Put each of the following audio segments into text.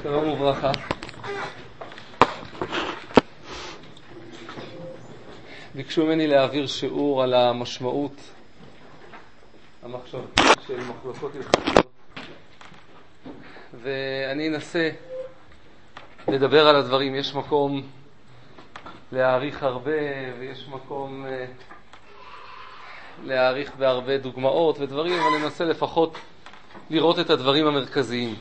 שלום וברכה. ביקשו ממני להעביר שיעור על המשמעות המחשבתית של מחלוקות הלכתיות, ואני אנסה לדבר על הדברים. יש מקום להעריך הרבה ויש מקום להעריך בהרבה דוגמאות ודברים, אבל אני אנסה לפחות לראות את הדברים המרכזיים.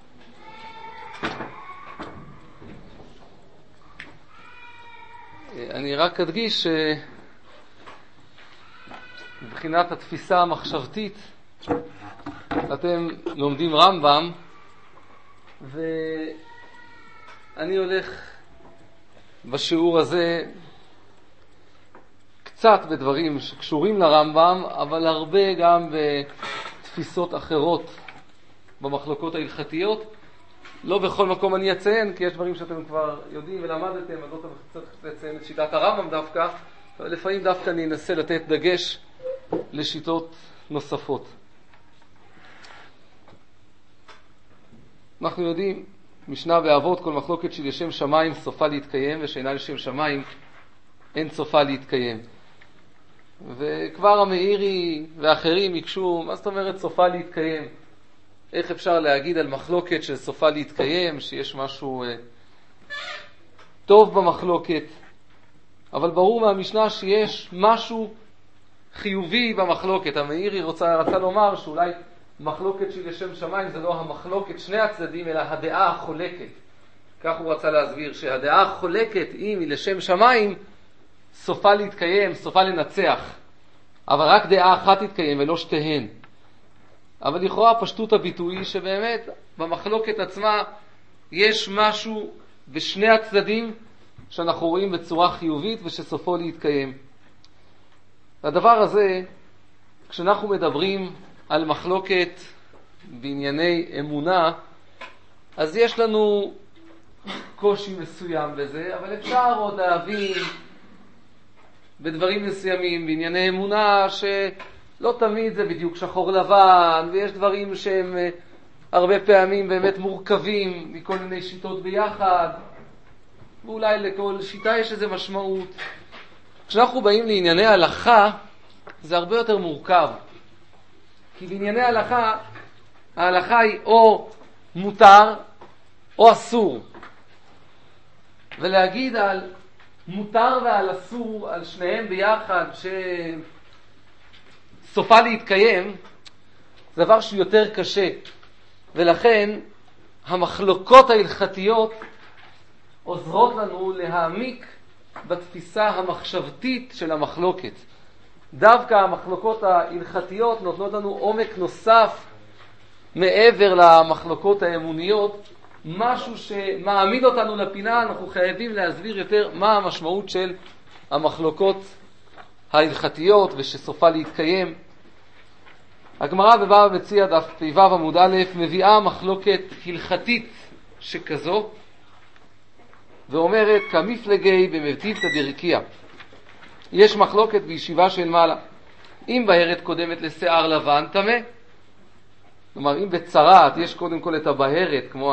אני רק אדגיש מבחינת התפיסה המחשבתית אתם לומדים רמב"ם, ואני הולך בשיעור הזה קצת בדברים שקשורים לרמב"ם, אבל הרבה גם בתפיסות אחרות במחלוקות ההלכתיות. לא בכל מקום אני אציין, כי יש דברים שאתם כבר יודעים ולמדתם, אז לא צריך לציין את שיטת הרמב"ם דווקא, אבל לפעמים דווקא אני אנסה לתת דגש לשיטות נוספות. אנחנו יודעים, משנה באבות, כל מחלוקת של לשם שמיים סופה להתקיים, ושאינה לשם שמיים אין סופה להתקיים. וכבר המאירי ואחרים יקשו, מה זאת אומרת סופה להתקיים? איך אפשר להגיד על מחלוקת של סופה להתקיים, שיש משהו טוב במחלוקת? אבל ברור מהמשנה שיש משהו חיובי במחלוקת. המאירי רצה לומר שאולי מחלוקת של לשם שמיים זה לא המחלוקת שני הצדדים, אלא הדעה החולקת. כך הוא רצה להסביר, שהדעה החולקת אם היא לשם שמיים סופה להתקיים, סופה לנצח, אבל רק דעה אחת תתקיים ולא שתיהן. אבל לכאורה פשטות הביטוי שבאמת במחלוקת עצמה יש משהו בשני הצדדים שאנחנו רואים בצורה חיובית ושסופו להתקיים. הדבר הזה, כשאנחנו מדברים על מחלוקת בענייני אמונה, אז יש לנו קושי מסוים בזה, אבל אפשר עוד להבין בדברים מסוימים בענייני אמונה שלא תמיד זה בדיוק שחור לבן, ויש דברים שהם הרבה פעמים באמת מורכבים מכל מיני שיטות ביחד, ואולי לכל שיטה יש איזו משמעות. כשאנחנו באים לענייני הלכה זה הרבה יותר מורכב, כי בענייני הלכה ההלכה היא או מותר או אסור, ולהגיד על מותר ועל אסור, על שניהם ביחד שסופה להתקיים, זה דבר שהוא יותר קשה. ולכן המחלוקות ההלכתיות עוזרות לנו להעמיק בתפיסה המחשבתית של המחלוקת. דווקא המחלוקות ההלכתיות נותנות לנו עומק נוסף מעבר למחלוקות האמוניות, משהו שמעמיד אותנו לפינה. אנחנו חייבים להסביר יותר מה המשמעות של המחלוקות ההלכתיות ושסופה להתקיים. הגמרא בבבא מציעא דף פ"ו עמוד א' מביאה מחלוקת הלכתית שכזו, ואומרת כמפלגי במתיבתא דרקיע. יש מחלוקת בישיבה של מעלה, אם בהרת קודמת לשיער לבן טמא. כלומר, אם בצרת יש קודם כל את הבהרת, כמו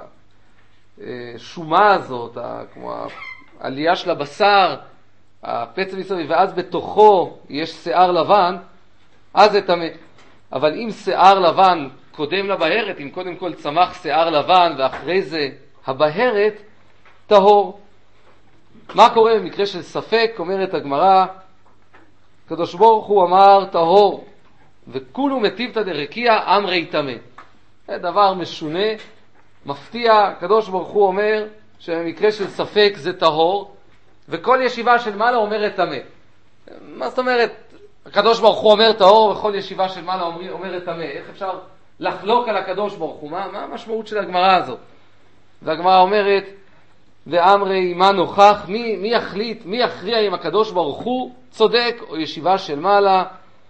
השומה הזאת, כמו העלייה של הבשר, הפצע מסביב, ואז בתוכו יש שיער לבן, אז זה טמא. אבל אם שיער לבן קודם לבהרת, אם קודם כל צמח שיער לבן ואחרי זה הבהרת, טהור. מה קורה במקרה של ספק? אומרת הגמרא, הקדוש ברוך הוא אמר טהור, וכולו מטיבתא דרקיע אמרי טמא. זה דבר משונה, מפתיע. הקדוש ברוך הוא אומר שבמקרה של ספק זה טהור, וכל ישיבה של מעלה אומרת טמא. מה זאת אומרת? הקדוש ברוך הוא אומר טהור וכל ישיבה של מעלה אומרת טמא. איך אפשר לחלוק על הקדוש ברוך הוא? מה המשמעות של הגמרא הזאת? והגמרא אומרת, ואמרי מה נוכח, מי יחליט, מי יכריע אם הקדוש ברוך הוא צודק או ישיבה של מעלה?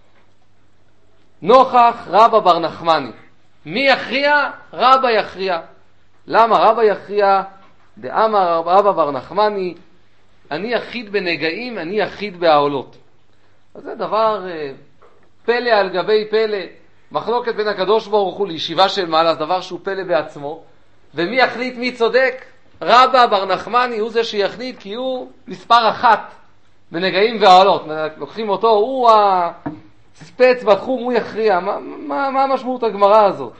נוכח רבא בר נחמני. מי יכריע? רבא יכריע. למה רבא יכריע? דאמר רבא בר נחמני, אני יחיד בנגעים, אני יחיד בעולות. אז זה דבר פלא על גבי פלא. מחלוקת בין הקדוש ברוך הוא לישיבה של מעלה, זה דבר שהוא פלא בעצמו. ומי יחליט מי צודק? רבא בר נחמני הוא זה שיחליט, כי הוא מספר 1 בנגעים והעלות. לוקחים אותו, הוא הספץ בתחום, הוא יכריע. מה משמעות הגמרא הזאת?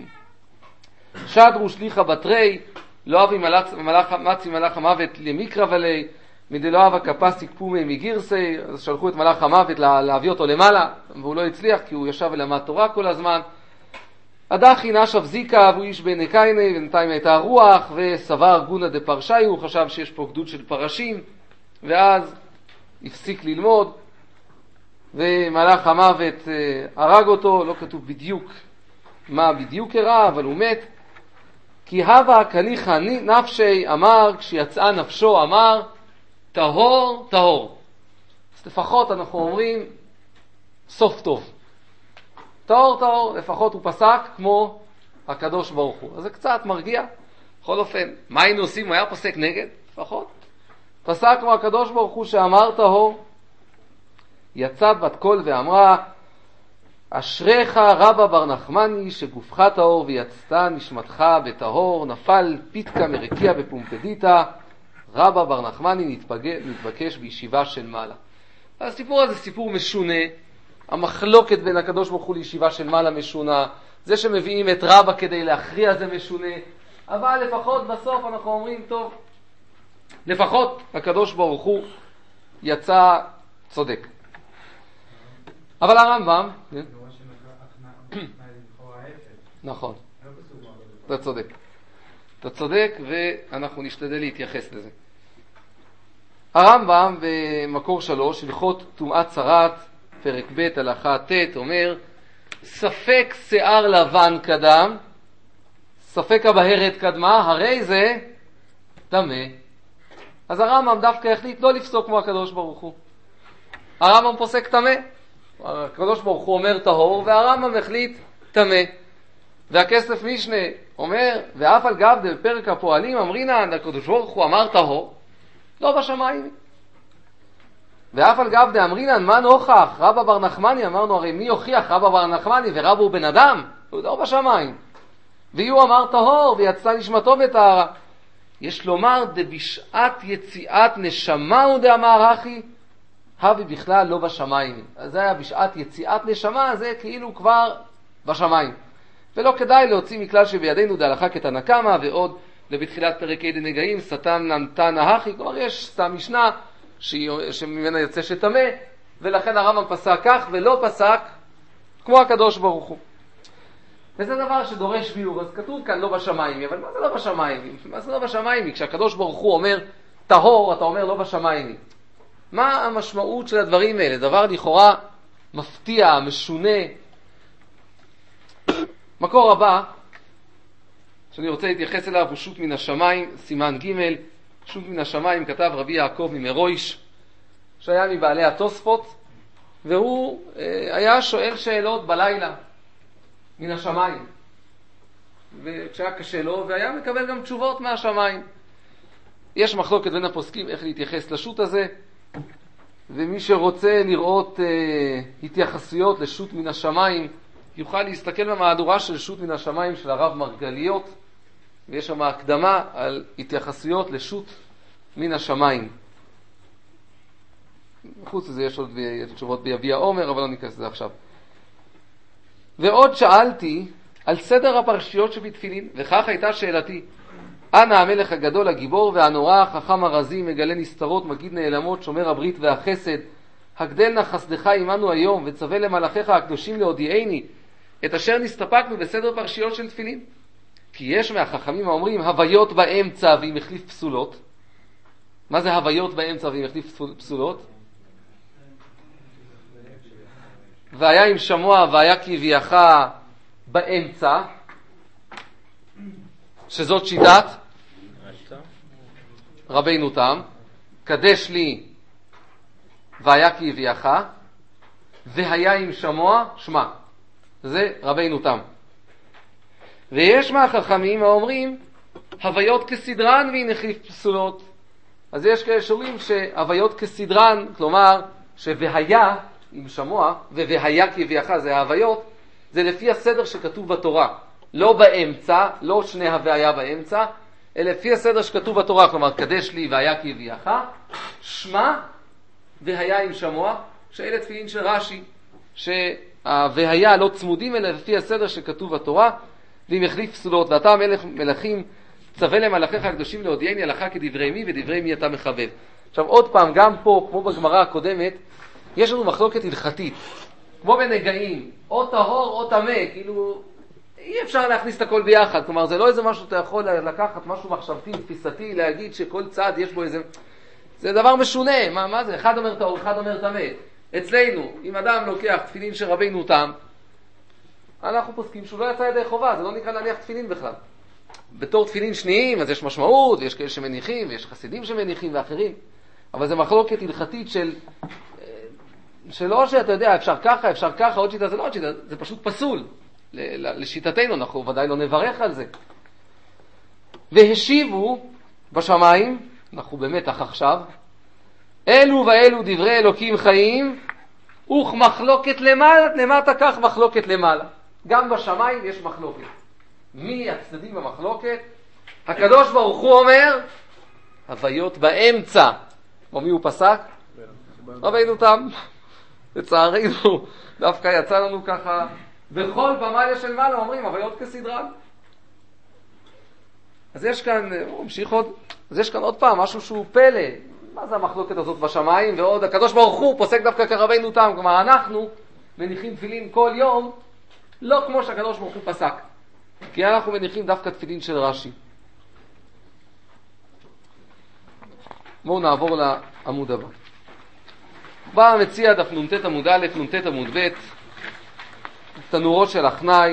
שדרו שליחה בתרי, לא אבי מצי מלאך המוות למקרא ולי, מדלא אבה כפס יקפומי מגירסי, אז שלחו את מלאך המוות להביא אותו למעלה, והוא לא הצליח כי הוא ישב ולמד תורה כל הזמן. הדחי נשב זיקה, והוא איש בני קייני, ובינתיים הייתה רוח, וסבר גונה דפרשי, הוא חשב שיש פה גדוד של פרשים, ואז הפסיק ללמוד, ומלאך המוות הרג אותו, לא כתוב בדיוק מה בדיוק קרה, אבל הוא מת. כי הווה כניחא נפשי, אמר, כשיצאה נפשו אמר, טהור, טהור. אז לפחות אנחנו אומרים, סוף טוב. טהור, טהור, לפחות הוא פסק כמו הקדוש ברוך הוא. אז זה קצת מרגיע. בכל אופן, מה היינו עושים? הוא היה פוסק נגד? לפחות. פסק כמו הקדוש ברוך הוא שאמר טהור. יצאת בת קול ואמרה, אשריך רבא בר נחמני שגופך טהור ויצאת נשמתך בטהור, נפל פיתקה מרקיע בפומפדיטה, רבא בר נחמני נתבקש בישיבה של מעלה. הסיפור הזה סיפור משונה, המחלוקת בין הקדוש ברוך הוא לישיבה של מעלה משונה, זה שמביאים את רבא כדי להכריע זה משונה, אבל לפחות בסוף אנחנו אומרים טוב, לפחות הקדוש ברוך הוא יצא צודק. אבל הרמב"ם, נכון, אתה צודק. אתה צודק ואנחנו נשתדל להתייחס לזה. הרמב"ם במקור 3, הלכות טומאת צרת, פרק ב' הלכה ט', אומר, ספק שיער לבן קדם, ספק הבהרת קדמה, הרי זה טמא. אז הרמב"ם דווקא החליט לא לפסוק כמו הקדוש ברוך הוא. הרמב"ם פוסק טמא. הקדוש ברוך הוא אומר טהור, והרמב"ם החליט טמא. והכסף משנה אומר, ואף על גב בפרק הפועלים אמרינן, הקדוש ברוך הוא אמר טהור, לא בשמיים. ואף על גב דאמרינן, מה נוכח? רבא בר נחמני, אמרנו, הרי מי יוכיח רבא בר נחמני ורבא הוא בן אדם? הוא לא בשמיים. והוא אמר טהור ויצא נשמתו בטהרה. יש לומר, דבשעת יציאת נשמה הוא דאמר אחי, הווי בכלל לא בשמיים. אז זה היה בשעת יציאת נשמה, זה כאילו כבר בשמיים. ולא כדאי להוציא מכלל שבידינו דהלכה כתנא קמא, ועוד בתחילת פרק ה' דנגעים, סתם נתן האחי, כלומר יש סתם משנה שממנה יוצא שטמא, ולכן הרמב"ם פסק כך ולא פסק כמו הקדוש ברוך הוא. וזה דבר שדורש ביור, אז כתוב כאן לא בשמיים, אבל מה זה לא בשמיים? מה זה לא בשמיים? כשהקדוש ברוך הוא אומר טהור, אתה אומר לא בשמיים. מה המשמעות של הדברים האלה? דבר לכאורה מפתיע, משונה. מקור הבא שאני רוצה להתייחס אליו הוא שו"ת מן השמיים, סימן ג'. שו"ת מן השמיים כתב רבי יעקב ממרויש, שהיה מבעלי התוספות, והוא היה שואל שאלות בלילה מן השמיים, וכשהיה קשה לו, והיה מקבל גם תשובות מהשמיים. יש מחלוקת בין הפוסקים איך להתייחס לשו"ת הזה, ומי שרוצה לראות התייחסויות לשו"ת מן השמיים יוכל להסתכל במהדורה של שו"ת מן השמיים של הרב מרגליות, ויש שם הקדמה על התייחסויות לשו"ת מן השמיים. חוץ לזה יש עוד תשובות ביביע עומר, אבל לא ניכנס לזה עכשיו. ועוד שאלתי על סדר הפרשיות שבתפילין, וכך הייתה שאלתי, אנא המלך הגדול הגיבור והנורא, החכם הרזי, מגלה נסתרות, מגיד נעלמות, שומר הברית והחסד, הגדל נא חסדך עמנו היום, וצווה למלאכיך הקדושים להודיעני את אשר נסתפקנו בסדר פרשיות של תפילין. כי יש מהחכמים האומרים הוויות באמצע ואם החליף פסולות. מה זה הוויות באמצע ואם החליף פסולות? והיה עם שמוע והיה כביאך באמצע, שזאת שיטת רבינו תם, קדש לי והיה כביאך, והיה עם שמוע שמע, זה רבינו תם. ויש מהחכמים האומרים הוויות כסדרן ואין החליף פסולות. אז יש כאלה שאומרים שהוויות כסדרן, כלומר שווהיה עם שמוע, והיה כביאך זה ההוויות, זה לפי הסדר שכתוב בתורה. לא באמצע, לא שני הוויה באמצע, אלא לפי הסדר שכתוב בתורה, כלומר, קדש לי והיה כי הביאך, שמע והיה עם שמוע, שאלה תפילין של רש"י, שהוויה לא צמודים, אלא לפי הסדר שכתוב בתורה, ואם יחליף פסולות, ואתה המלך מלכים, צווה למלאכיך הקדושים להודיעני הלכה כדברי מי, ודברי מי אתה מכבד. עכשיו עוד פעם, גם פה, כמו בגמרא הקודמת, יש לנו מחלוקת הלכתית, כמו בנגעים, או טהור או טמא, כאילו אי אפשר להכניס את הכל ביחד, כלומר זה לא איזה משהו שאתה יכול לקחת, משהו מחשבתי, תפיסתי, להגיד שכל צד יש בו איזה, זה דבר משונה, מה זה? אחד אומר טהור, אחד אומר טמא. אצלנו, אם אדם לוקח תפילין של רבינו תם, אנחנו פוסקים שהוא לא יצא ידי חובה, זה לא נקרא להניח תפילין בכלל. בתור תפילין שניים, אז יש משמעות, ויש כאלה שמניחים, ויש חסידים שמניחים ואחרים, אבל זה מחלוקת הלכתית שלא שאתה יודע, אפשר ככה, עוד שיטה, זה לא עוד שיטה, זה פשוט פסול. לשיטתנו, אנחנו ודאי לא נברך על זה. והשיבו בשמיים, אנחנו במתח עכשיו, אלו ואלו דברי אלוקים חיים, וכמחלוקת למטה כך מחלוקת למעלה. גם בשמיים יש מחלוקת. מי הצדדים במחלוקת? הקדוש ברוך הוא אומר, הוויות באמצע. ומי הוא פסק? רבינו תם. לצערנו, דווקא יצא לנו ככה, בכל במאיה של מעלה אומרים, הוויות כסדרן. אז יש כאן, הוא המשיך עוד, אז יש כאן עוד פעם משהו שהוא פלא. מה זה המחלוקת הזאת בשמיים? ועוד הקדוש ברוך הוא פוסק דווקא כרבינו תם. כלומר, אנחנו מניחים תפילין כל יום, לא כמו שהקדוש ברוך הוא פסק. כי אנחנו מניחים דווקא תפילין של רש"י. בואו נעבור לעמוד הבא. בא המציע דף נ"ט עמוד א', נ"ט עמוד ב', תנורות של החנאי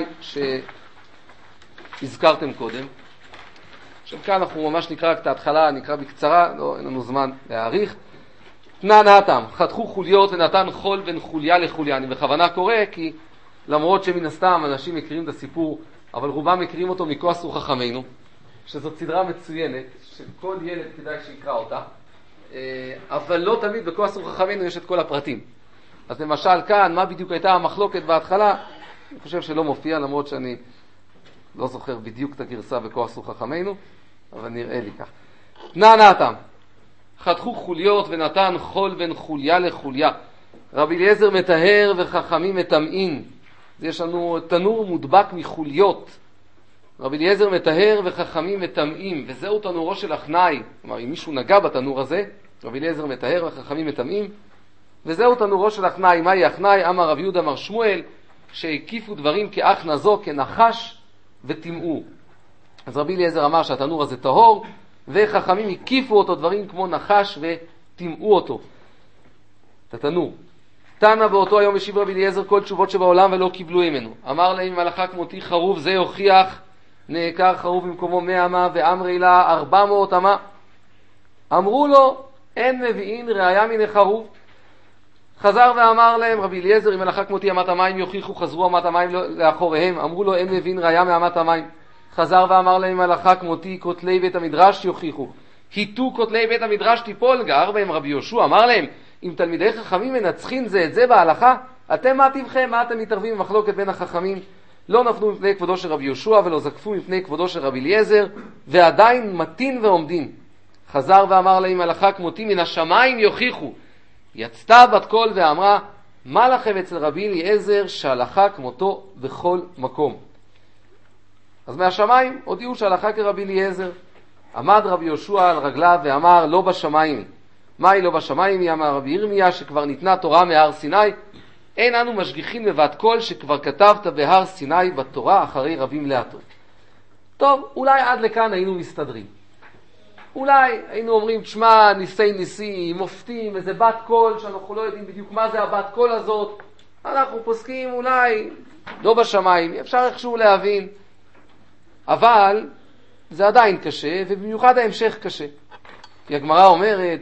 שהזכרתם קודם. עכשיו כאן אנחנו ממש נקרא רק את ההתחלה, נקרא בקצרה, לא, אין לנו זמן להאריך. תנא נתם, חתכו חוליות ונתן חול בין חוליה לחוליה. אני בכוונה קורא כי למרות שמן הסתם אנשים מכירים את הסיפור, אבל רובם מכירים אותו מכה עשו חכמינו, שזאת סדרה מצוינת, שכל ילד כדאי שיקרא אותה, אבל לא תמיד בכה עשו חכמינו יש את כל הפרטים. אז למשל כאן, מה בדיוק הייתה המחלוקת בהתחלה? אני חושב שלא מופיע, למרות שאני לא זוכר בדיוק את הגרסה בכה עשו חכמינו, אבל נראה לי כך. תנא נתם, חתכו חוליות ונתן חול בין חוליה לחוליה. רבי אליעזר מטהר וחכמים מטמאים. יש לנו תנור מודבק מחוליות. רבי אליעזר מטהר וחכמים מטמאים, וזהו תנורו של החנאי. כלומר, אם מישהו נגע בתנור הזה, רבי אליעזר מטהר וחכמים מטמאים, וזהו תנורו של החנאי. מהי החנאי? אמר רב יהודה אמר שמואל, שהקיפו דברים כאח נזו, כנחש וטמאו. אז רבי אליעזר אמר שהתנור הזה טהור, וחכמים הקיפו אותו דברים כמו נחש וטמאו אותו. את התנור. תנא באותו היום השיב רבי אליעזר כל תשובות שבעולם ולא קיבלו ממנו. אמר להם מלאכה כמותי חרוב זה יוכיח, נעקר חרוב במקומו 100 אמה ואמרי לה 400 אמה. אמרו לו אין מביאים ראיה מן החרוב. חזר ואמר להם רבי אליעזר אם מלאכה כמותי אמת המים יוכיחו, חזרו אמת המים לאחוריהם. אמרו לו אין מביאים ראיה מאמת המים. חזר ואמר להם מלאכה כמותי כותלי בית המדרש יוכיחו, היטו כותלי בית המדרש תיפול. גר בהם רבי יהושע אמר להם אם תלמידי חכמים מנצחים זה את זה בהלכה, אתם מה טבכם? מה אתם מתערבים במחלוקת בין החכמים? לא נפלו מפני כבודו של רבי יהושע ולא זקפו מפני כבודו של רבי אליעזר, ועדיין מתין ועומדים. חזר ואמר להם הלכה כמותי מן השמיים יוכיחו. יצתה בת קול ואמרה מה לכם אצל רבי אליעזר שהלכה כמותו בכל מקום. אז מהשמיים הודיעו שהלכה כרבי אליעזר. עמד רבי יהושע על רגליו ואמר לא בשמיים. מהי לא בשמיים? היא אמר רבי ירמיה שכבר ניתנה תורה מהר סיני, אין אנו משגיחים בבת קול שכבר כתבת בהר סיני בתורה אחרי רבים לאטו. טוב, אולי עד לכאן היינו מסתדרים. אולי היינו אומרים תשמע ניסי ניסי, מופתים, איזה בת קול שאנחנו לא יודעים בדיוק מה זה הבת קול הזאת. אנחנו פוסקים אולי לא בשמיים, אפשר איכשהו להבין. אבל זה עדיין קשה, ובמיוחד ההמשך קשה. כי הגמרא אומרת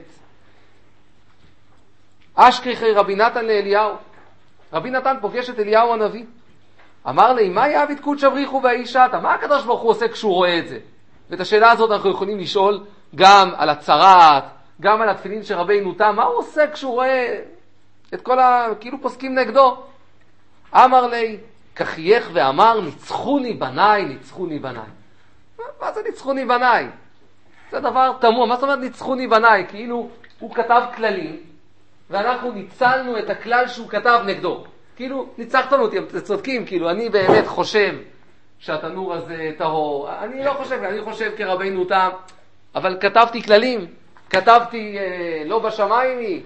אשכחי רבי נתן לאליהו. רבי נתן פוגש את אליהו הנביא. אמר לי, מה יעביד קודש אבריחו והאישתה? מה הקדוש ברוך הוא עושה כשהוא רואה את זה? ואת השאלה הזאת אנחנו יכולים לשאול גם על הצרת, גם על התפילין של רבינו תם. מה הוא עושה כשהוא רואה את כל כאילו פוסקים נגדו? אמר לי, כך חייך ואמר, ניצחוני בניי, ניצחוני בניי. מה זה ניצחוני בניי? זה דבר תמוה. מה זאת אומרת ניצחוני בניי? כאילו הוא כתב כללים, ואנחנו ניצלנו את הכלל שהוא כתב נגדו. כאילו, ניצחתם אותי, אתם צודקים, כאילו, אני באמת חושב שהתנור הזה טהור. אני לא חושב, אני חושב כרבינו תם, אבל כתבתי כללים, כתבתי לא בשמיים היא,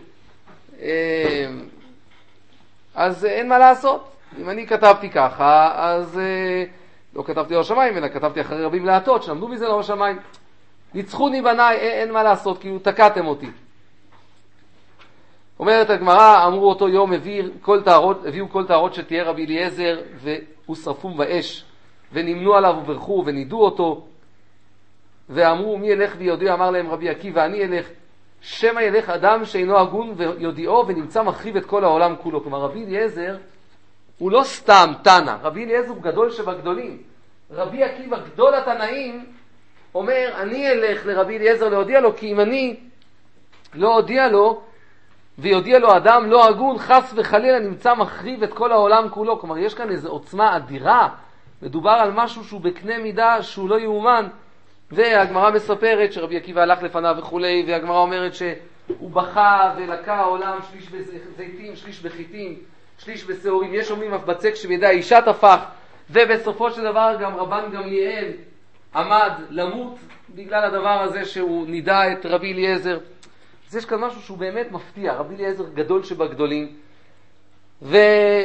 אז אין מה לעשות. אם אני כתבתי ככה, אז לא כתבתי לא בשמיים, אלא כתבתי אחרי רבים להטות, שלמדו מזה לא בשמיים. ניצחוני בניי, אין מה לעשות, כאילו, תקעתם אותי. אומרת הגמרא, אמרו אותו יום, הביאו כל טהרות שתהיה רבי אליעזר, והושרפום באש, ונמנו עליו וברכו, ונידו אותו, ואמרו, מי ילך ויודיע? אמר להם רבי עקיבא, אני אלך, שמא ילך אדם שאינו הגון ויודיעו, ונמצא מחריב את כל העולם כולו. כלומר, רבי אליעזר הוא לא סתם תנא, רבי אליעזר הוא גדול שבגדולים. רבי עקיבא, גדול התנאים, אומר, אני אלך לרבי אליעזר להודיע לו, כי אם אני לא הודיע לו, ויודיע לו אדם לא הגון, חס וחלילה נמצא מחריב את כל העולם כולו. כלומר, יש כאן איזו עוצמה אדירה, מדובר על משהו שהוא בקנה מידה, שהוא לא יאומן. והגמרא מספרת שרבי עקיבא הלך לפניו וכולי, והגמרא אומרת שהוא בכה ולקה העולם, שליש בזיתים, שליש בחיטים, שליש בשעורים. יש אומרים אף בצק שבידי האישה תפח, ובסופו של דבר גם רבן גמליאל עמד למות בגלל הדבר הזה שהוא נידע את רבי אליעזר. אז יש כאן משהו שהוא באמת מפתיע. רבי אליעזר גדול שבגדולים, ולא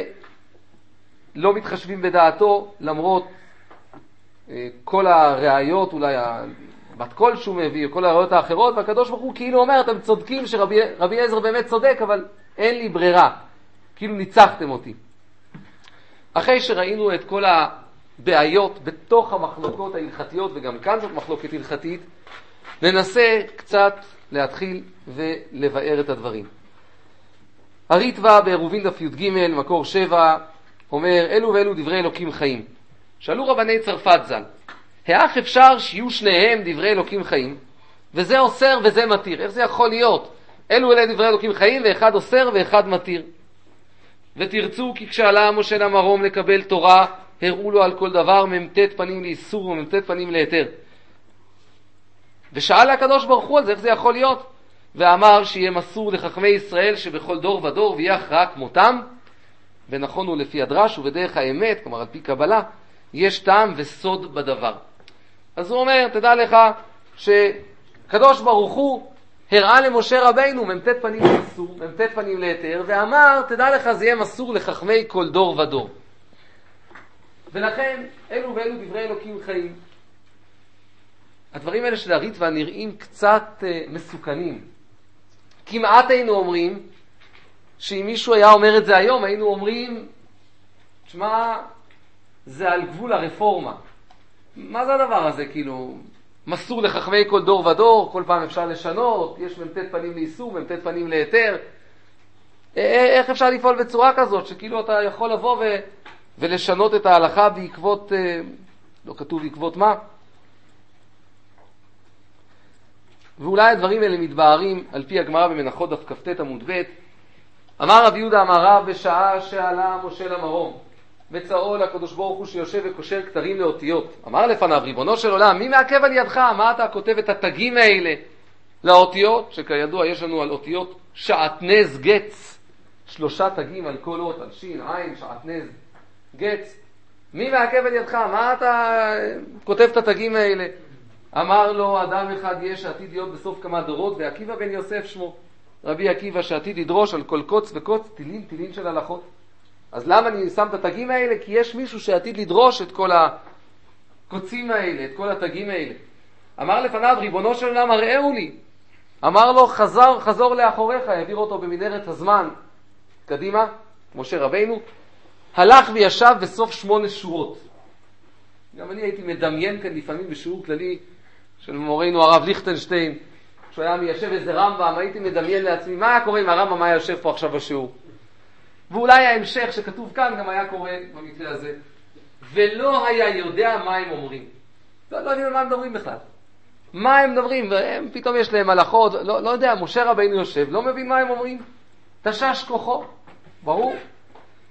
מתחשבים בדעתו, למרות כל הראיות, אולי בת קול שהוא מביא, כל הראיות האחרות, והקדוש ברוך הוא כאילו אומר, אתם צודקים שרבי אליעזר באמת צודק, אבל אין לי ברירה. כאילו ניצחתם אותי. אחרי שראינו את כל הבעיות בתוך המחלוקות ההלכתיות, וגם כאן זאת מחלוקת הלכתית, ננסה קצת להתחיל ולבאר את הדברים. הריטב"א בעירובין דף י"ג מקור 7 אומר, אלו ואלו דברי אלוקים חיים. שאלו רבני צרפת ז"ל, איך אפשר שיהיו שניהם דברי אלוקים חיים, וזה אוסר וזה מתיר? איך זה יכול להיות? אלו אלה דברי אלוקים חיים, ואחד אוסר ואחד מתיר. ותרצו כי כשעלה משה למרום לקבל תורה, הראו לו על כל דבר מ"ט פנים לאיסור ומ"ט פנים להיתר. ושאל הקדוש ברוך הוא על זה, איך זה יכול להיות? ואמר שיהיה מסור לחכמי ישראל שבכל דור ודור ויהיה הכרעה כמותם, ונכון הוא לפי הדרש ובדרך האמת, כלומר על פי קבלה, יש טעם וסוד בדבר. אז הוא אומר, תדע לך שקדוש ברוך הוא הראה למשה רבינו מ"ט פנים לאיסור, מ"ט פנים להיתר, ואמר, תדע לך זה יהיה מסור לחכמי כל דור ודור. ולכן אלו ואלו דברי אלוקים חיים. הדברים האלה של הריטב"א נראים קצת מסוכנים. כמעט היינו אומרים שאם מישהו היה אומר את זה היום, היינו אומרים, תשמע, זה על גבול הרפורמה. מה זה הדבר הזה? כאילו, מסור לחכמי כל דור ודור, כל פעם אפשר לשנות, יש מ"ט פנים לאיסור, מ"ט פנים להיתר. איך אפשר לפעול בצורה כזאת, שכאילו אתה יכול לבוא ולשנות את ההלכה בעקבות, לא כתוב בעקבות מה? ואולי הדברים האלה מתבהרים על פי הגמרא במנחות דף כ"ט עמוד ב'. אמר רב יהודה אמר רב, בשעה שעלה משה למרום וצאו לקדוש ברוך הוא שיושב וקושר כתרים לאותיות, אמר לפניו, ריבונו של עולם, מי מעכב על ידך? מה אתה כותב את התגים האלה לאותיות? שכידוע יש לנו על אותיות שעטנז גץ, 3 תגים על כל אות, על שין, עין, שעטנז גץ. מי מעכב על ידך? מה אתה כותב את התגים האלה? אמר לו, אדם אחד יש שעתיד להיות בסוף כמה דורות, ועקיבא בן יוסף שמו, רבי עקיבא, שעתיד לדרוש על כל קוץ וקוץ תילין של הלכות. אז למה אני שם את התגים האלה? כי יש מישהו שעתיד לדרוש את כל הקוצים האלה, את כל התגים האלה. אמר לפניו, ריבונו של עולם, הראהו לי. אמר לו, חזור לאחוריך, העביר אותו במנהרת הזמן קדימה, משה רבינו, הלך וישב בסוף 8 שורות. גם אני הייתי מדמיין כאן לפעמים בשיעור כללי של מורנו הרב ליכטנשטיין, כשהוא היה מיישב איזה רמב"ם, הייתי מדמיין לעצמי, מה היה קורה אם הרמב"ם היה יושב פה עכשיו בשיעור? ואולי ההמשך שכתוב כאן גם היה קורה במקרה הזה. ולא היה יודע מה הם אומרים. לא יודעים מה הם מדברים בכלל. מה הם מדברים? והם פתאום יש להם הלכות, לא יודע, משה רבינו יושב, לא מבין מה הם אומרים. תשש כוחו, ברור.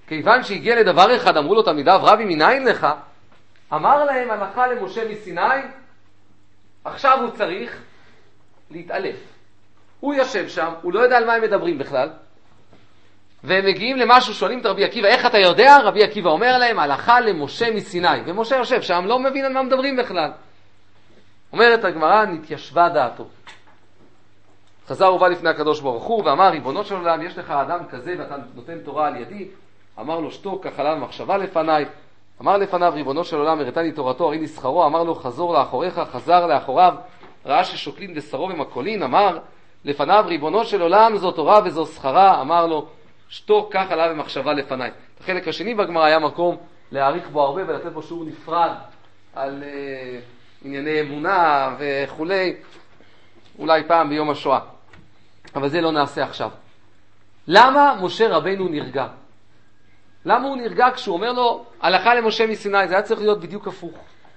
כיוון שהגיע לדבר אחד, אמרו לו תלמידיו, רבי מניין לך? אמר להם הלכה למשה מסיני, עכשיו הוא צריך להתעלף. הוא יושב שם, הוא לא יודע על מה הם מדברים בכלל, והם מגיעים למשהו, שואלים את רבי עקיבא, איך אתה יודע? רבי עקיבא אומר להם, הלכה למשה מסיני. ומשה יושב שם, לא מבין על מה מדברים בכלל. אומרת הגמרא, נתיישבה דעתו. חזר ובא לפני הקדוש ברוך הוא, ואמר, ריבונו של עולם, יש לך אדם כזה, ואתה נותן תורה על ידי. אמר לו, שתוק, כך עלה במחשבה לפניי. אמר לפניו, ריבונו של עולם, הראתני תורתו, הריני שכרו. אמר לו, חזור לאחוריך, חזר לאחוריו. ראה ששוקלין בשרו במקולין. אמר לפניו, ריבונו של עולם, זו תורה וזו שכרה. אמר לו, שתוק, כך עלה במחשבה לפניי. החלק השני בגמרא היה מקום להאריך בו הרבה ולתת בו שיעור נפרד על ענייני אמונה וכולי, אולי פעם ביום השואה. אבל זה לא נעשה עכשיו. למה משה רבנו נרגע? למה הוא נרגע כשהוא אומר לו, הלכה למשה מסיני? זה היה צריך להיות בדיוק הפוך.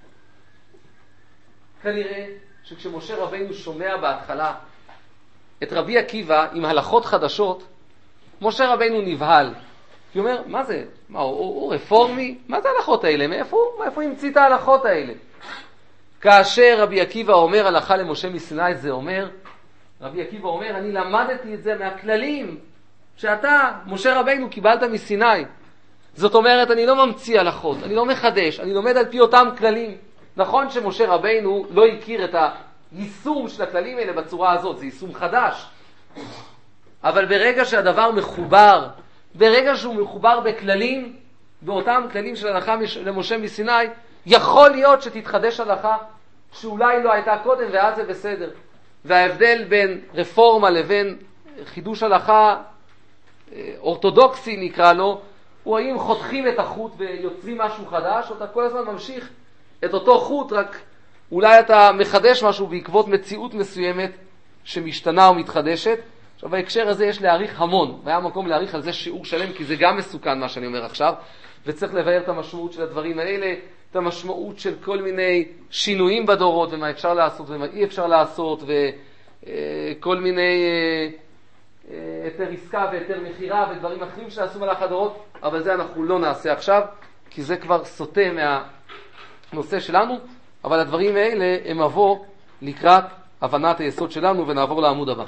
כנראה שכשמשה רבנו שומע בהתחלה את רבי עקיבא עם הלכות חדשות, משה רבנו נבהל. כי הוא אומר, מה זה? מה, הוא רפורמי? מה זה ההלכות האלה? מאיפה המציא את ההלכות האלה? כאשר רבי עקיבא אומר הלכה למשה מסיני, זה אומר, רבי עקיבא אומר, אני למדתי את זה מהכללים שאתה, משה רבנו, קיבלת מסיני. זאת אומרת, אני לא ממציא הלכות, אני לא מחדש, אני לומד על פי אותם כללים. נכון שמשה רבנו לא הכיר את היישום של הכללים האלה בצורה הזאת, זה יישום חדש. אבל ברגע שהדבר מחובר, ברגע שהוא מחובר בכללים, באותם כללים של הלכה למשה מסיני, יכול להיות שתתחדש הלכה שאולי לא הייתה קודם, ואז זה בסדר. וההבדל בין רפורמה לבין חידוש הלכה אורתודוקסי נקרא לו, הוא האם חותכים את החוט ויוצרים משהו חדש, או אתה כל הזמן ממשיך את אותו חוט, רק אולי אתה מחדש משהו בעקבות מציאות מסוימת שמשתנה או מתחדשת. עכשיו בהקשר הזה יש להעריך המון, והיה מקום להעריך על זה שיעור שלם, כי זה גם מסוכן מה שאני אומר עכשיו, וצריך לבאר את המשמעות של הדברים האלה, את המשמעות של כל מיני שינויים בדורות, ומה אפשר לעשות ומה אי אפשר לעשות, וכל מיני היתר עסקה והיתר מחירה ודברים אחרים שעשו מלאך הדורות, אבל זה אנחנו לא נעשה עכשיו, כי זה כבר סוטה מהנושא שלנו, אבל הדברים האלה הם מבוא לקראת הבנת היסוד שלנו, ונעבור לעמוד הבא.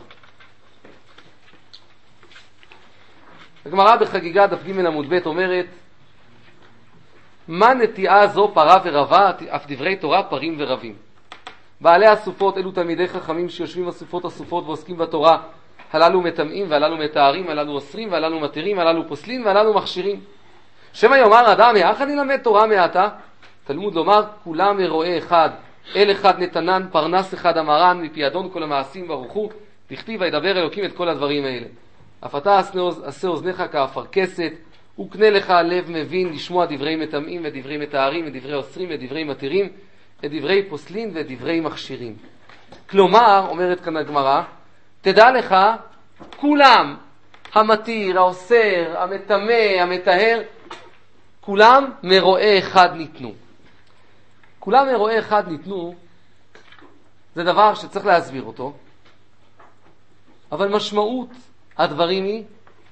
הגמרא בחגיגה דף ג' עמוד ב' אומרת, מה נטיעה זו פרה ורבה, אף דברי תורה פרים ורבים. בעלי הסופות אלו תלמידי חכמים שיושבים הסופות ועוסקים בתורה, הללו מטמאים והללו מתארים, הללו אוסרים והללו מתירים, הללו פוסלים והללו מכשירים. שמא יאמר אדם, איך אני למד תורה מעתה? תלמוד לומר, כולם אירועי אחד, אל אחד נתנן, פרנס אחד אמרן, מפי אדון כל המעשים ברוך הוא, דכתיב וידבר אלוקים את כל הדברים האלה. אף אתה עשה אוזניך כאפרכסת, וקנה לך לב מבין לשמוע דברי מטמאים ודברי מתארים ודברי אוסרים ודברי מתירים ודברי פוסלין ודברי מכשירים. כלומר, אומרת כאן הגמרא, תדע לך, כולם, המתיר, האוסר, המטמא, המטהר, כולם מרועה אחד ניתנו. כולם מרועה אחד ניתנו, זה דבר שצריך להסביר אותו, אבל משמעות הדברים היא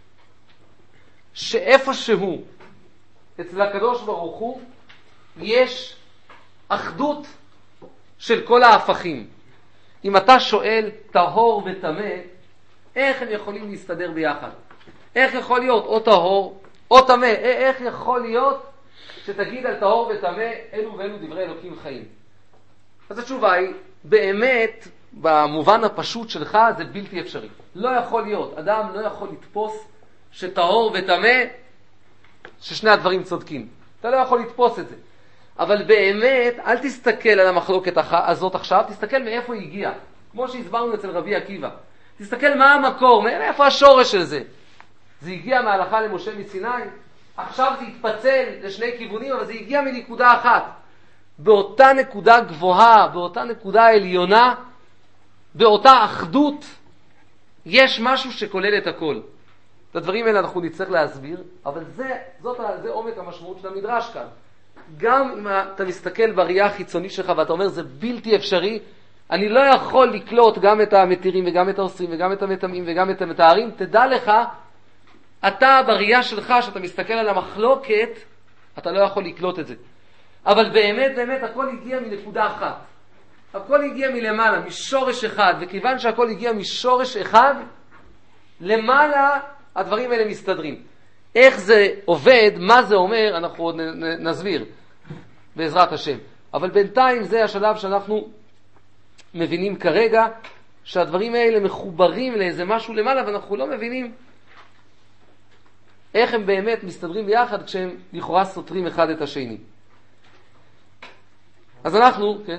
שאיפשהו אצל הקדוש ברוך הוא יש אחדות של כל ההפכים. אם אתה שואל טהור וטמא, איך הם יכולים להסתדר ביחד? איך יכול להיות או טהור או טמא? איך יכול להיות שתגיד על טהור וטמא אלו ואלו דברי אלוקים חיים? אז התשובה היא, באמת במובן הפשוט שלך זה בלתי אפשרי. לא יכול להיות, אדם לא יכול לתפוס שטהור וטמא, ששני הדברים צודקים. אתה לא יכול לתפוס את זה. אבל באמת, אל תסתכל על המחלוקת הזאת עכשיו, תסתכל מאיפה היא הגיעה. כמו שהסברנו אצל רבי עקיבא. תסתכל מה המקור, מאיפה השורש של זה. זה הגיע מההלכה למשה מסיני, עכשיו זה התפצל לשני כיוונים, אבל זה הגיע מנקודה אחת. באותה נקודה גבוהה, באותה נקודה עליונה, באותה אחדות, יש משהו שכולל את הכל. את הדברים האלה אנחנו נצטרך להסביר, אבל זה עומק המשמעות של המדרש כאן. גם אם אתה מסתכל בראייה החיצונית שלך ואתה אומר זה בלתי אפשרי, אני לא יכול לקלוט גם את המתירים וגם את האוסרים וגם את המטמאים וגם את המתארים, תדע לך אתה בראייה שלך, שאתה מסתכל על המחלוקת, אתה לא יכול לקלוט את זה. אבל באמת, באמת, הכל הגיע מנקודה אחת. הכל הגיע מלמעלה, משורש אחד, וכיוון שהכל הגיע משורש אחד, למעלה הדברים האלה מסתדרים. איך זה עובד, מה זה אומר, אנחנו עוד נסביר, בעזרת השם. אבל בינתיים זה השלב שאנחנו מבינים כרגע, שהדברים האלה מחוברים לאיזה משהו למעלה, ואנחנו לא מבינים איך הם באמת מסתדרים ביחד, כשהם לכאורה סותרים אחד את השני. אז אנחנו, כן?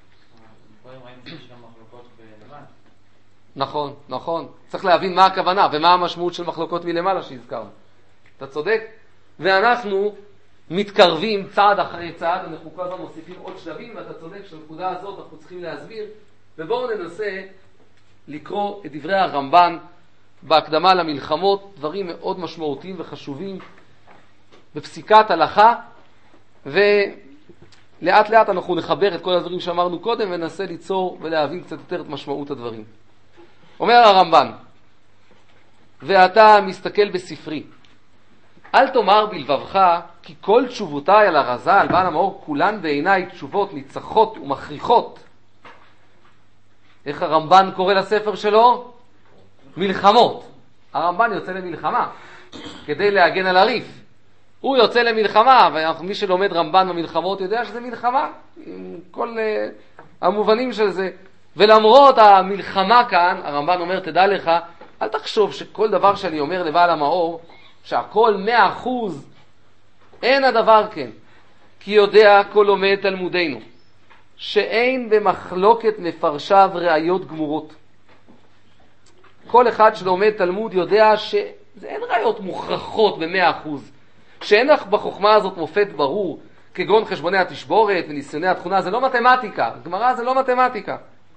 נכון, נכון. צריך להבין מה הכוונה ומה המשמעות של מחלוקות מלמעלה שהזכרנו. אתה צודק? ואנחנו מתקרבים צעד אחרי צעד, אנחנו כל הזמן מוסיפים עוד שלבים, ואתה צודק שלנקודה הזאת אנחנו צריכים להסביר, ובואו ננסה לקרוא את דברי הרמב"ן בהקדמה למלחמות, דברים מאוד משמעותיים וחשובים בפסיקת הלכה, ולאט לאט אנחנו נחבר את כל הדברים שאמרנו קודם וננסה ליצור ולהבין קצת יותר את משמעות הדברים. אומר הרמב"ן, ואתה מסתכל בספרי, אל תאמר בלבבך כי כל תשובותיי על הרז"ל בעל המאור כולן בעיניי תשובות ניצחות ומכריחות. איך הרמב"ן קורא לספר שלו? מלחמות. הרמב"ן יוצא למלחמה כדי להגן על הריף. הוא יוצא למלחמה, ומי שלומד רמב"ן במלחמות יודע שזה מלחמה עם כל המובנים של זה. ולמרות המלחמה כאן, הרמב"ן אומר, תדע לך, אל תחשוב שכל דבר שאני אומר לבעל המאור, שהכל 100%, אין הדבר כן. כי יודע כל לומד תלמודנו, שאין במחלוקת מפרשיו ראיות גמורות. כל אחד שלומד תלמוד יודע שאין ראיות מוכרחות ב100%, שאין לך בחוכמה הזאת מופת ברור, כגון חשבוני התשבורת וניסיוני התכונה, זה לא מתמטיקה, גמרא זה לא מתמטיקה.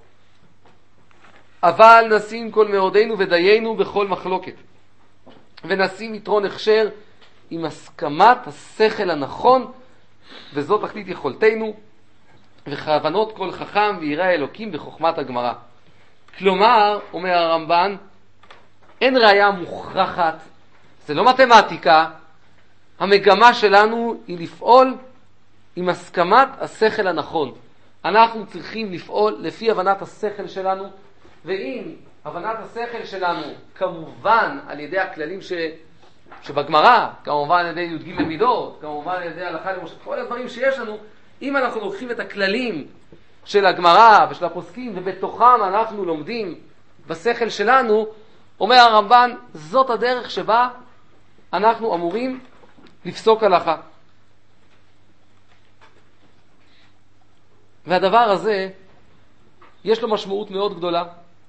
אבל נשים כל מאודנו ודיינו בכל מחלוקת, ונשים יתרון הכשר עם הסכמת השכל הנכון, וזאת תכלית יכולתנו, וכוונות כל חכם וירא אלוקים בחוכמת הגמרא. כלומר, אומר הרמב"ן, אין ראיה מוכרחת, זה לא מתמטיקה, המגמה שלנו היא לפעול עם הסכמת השכל הנכון. אנחנו צריכים לפעול לפי הבנת השכל שלנו, ואם הבנת השכל שלנו כמובן על ידי הכללים שבגמרא, כמובן על ידי י"ג מידות, כמובן על ידי הלכה למשה, כל הדברים שיש לנו, אם אנחנו לוקחים את הכללים של הגמרא ושל הפוסקים ובתוכם אנחנו לומדים בשכל שלנו, אומר הרמב"ן, זאת הדרך שבה אנחנו אמורים לפסוק הלכה. והדבר הזה יש לו משמעות מאוד גדולה,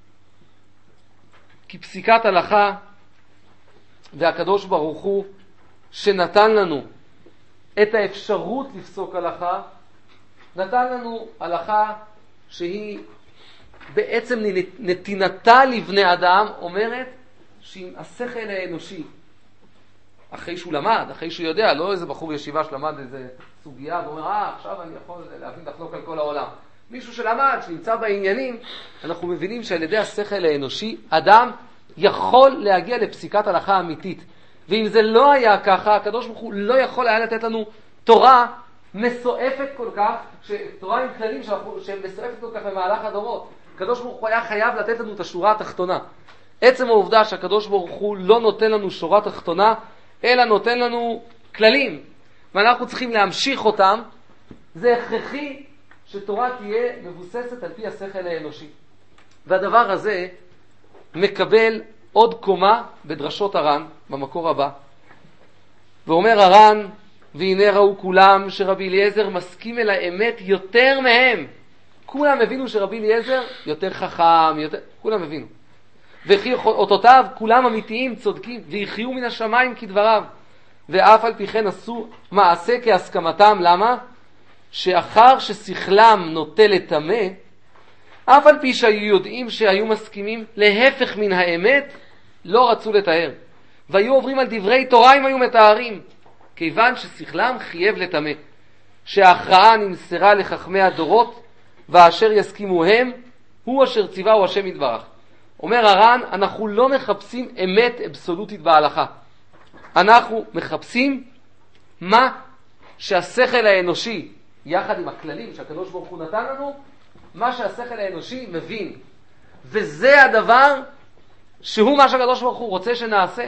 כי פסיקת הלכה והקדוש ברוך הוא שנתן לנו את האפשרות לפסוק הלכה, נתן לנו הלכה שהיא בעצם נתינתה לבני אדם, אומרת שעם השכל האנושי, אחרי שהוא למד, אחרי שהוא יודע, לא איזה בחור ישיבה שלמד איזה סוגיה ואומר, עכשיו אני יכול להבין לחלוק על כל העולם. מישהו שלמד, שנמצא בעניינים, אנחנו מבינים שעל ידי השכל האנושי, אדם יכול להגיע לפסיקת הלכה אמיתית. ואם זה לא היה ככה, הקדוש ברוך הוא לא יכול היה לתת לנו תורה מסועפת כל כך, תורה עם כללים שהם מסועפת כל כך במהלך הדורות. הקדוש ברוך הוא היה חייב לתת לנו את השורה התחתונה. עצם העובדה שהקדוש ברוך הוא לא נותן לנו שורה תחתונה, אלא נותן לנו כללים, ואנחנו צריכים להמשיך אותם, זה הכרחי שתורה תהיה מבוססת על פי השכל האנושי. והדבר הזה מקבל עוד קומה בדרשות הר"ן, במקור הבא. ואומר הר"ן, והנה ראו כולם שרבי אליעזר מסכים אל האמת יותר מהם. כולם הבינו שרבי אליעזר יותר חכם, כולם הבינו. וכי אותותיו כולם אמיתיים, צודקים, ויחיו מן השמיים כדבריו. ואף על פי כן עשו מעשה כהסכמתם. למה? שאחר ששכלם נוטה לטמא, אף על פי שהיו יודעים שהיו מסכימים להפך מן האמת, לא רצו לתאר. והיו עוברים על דברי תורה אם היו מתארים, כיוון ששכלם חייב לטמא. שההכרעה נמסרה לחכמי הדורות, ואשר יסכימו הם, הוא אשר ציווהו השם יתברך. אומר הר"ן, אנחנו לא מחפשים אמת אבסולוטית בהלכה. אנחנו מחפשים מה שהשכל האנושי, יחד עם הכללים שהקדוש ברוך הוא נתן לנו, מה שהשכל האנושי מבין. וזה הדבר שהוא מה שהקדוש ברוך הוא רוצה שנעשה.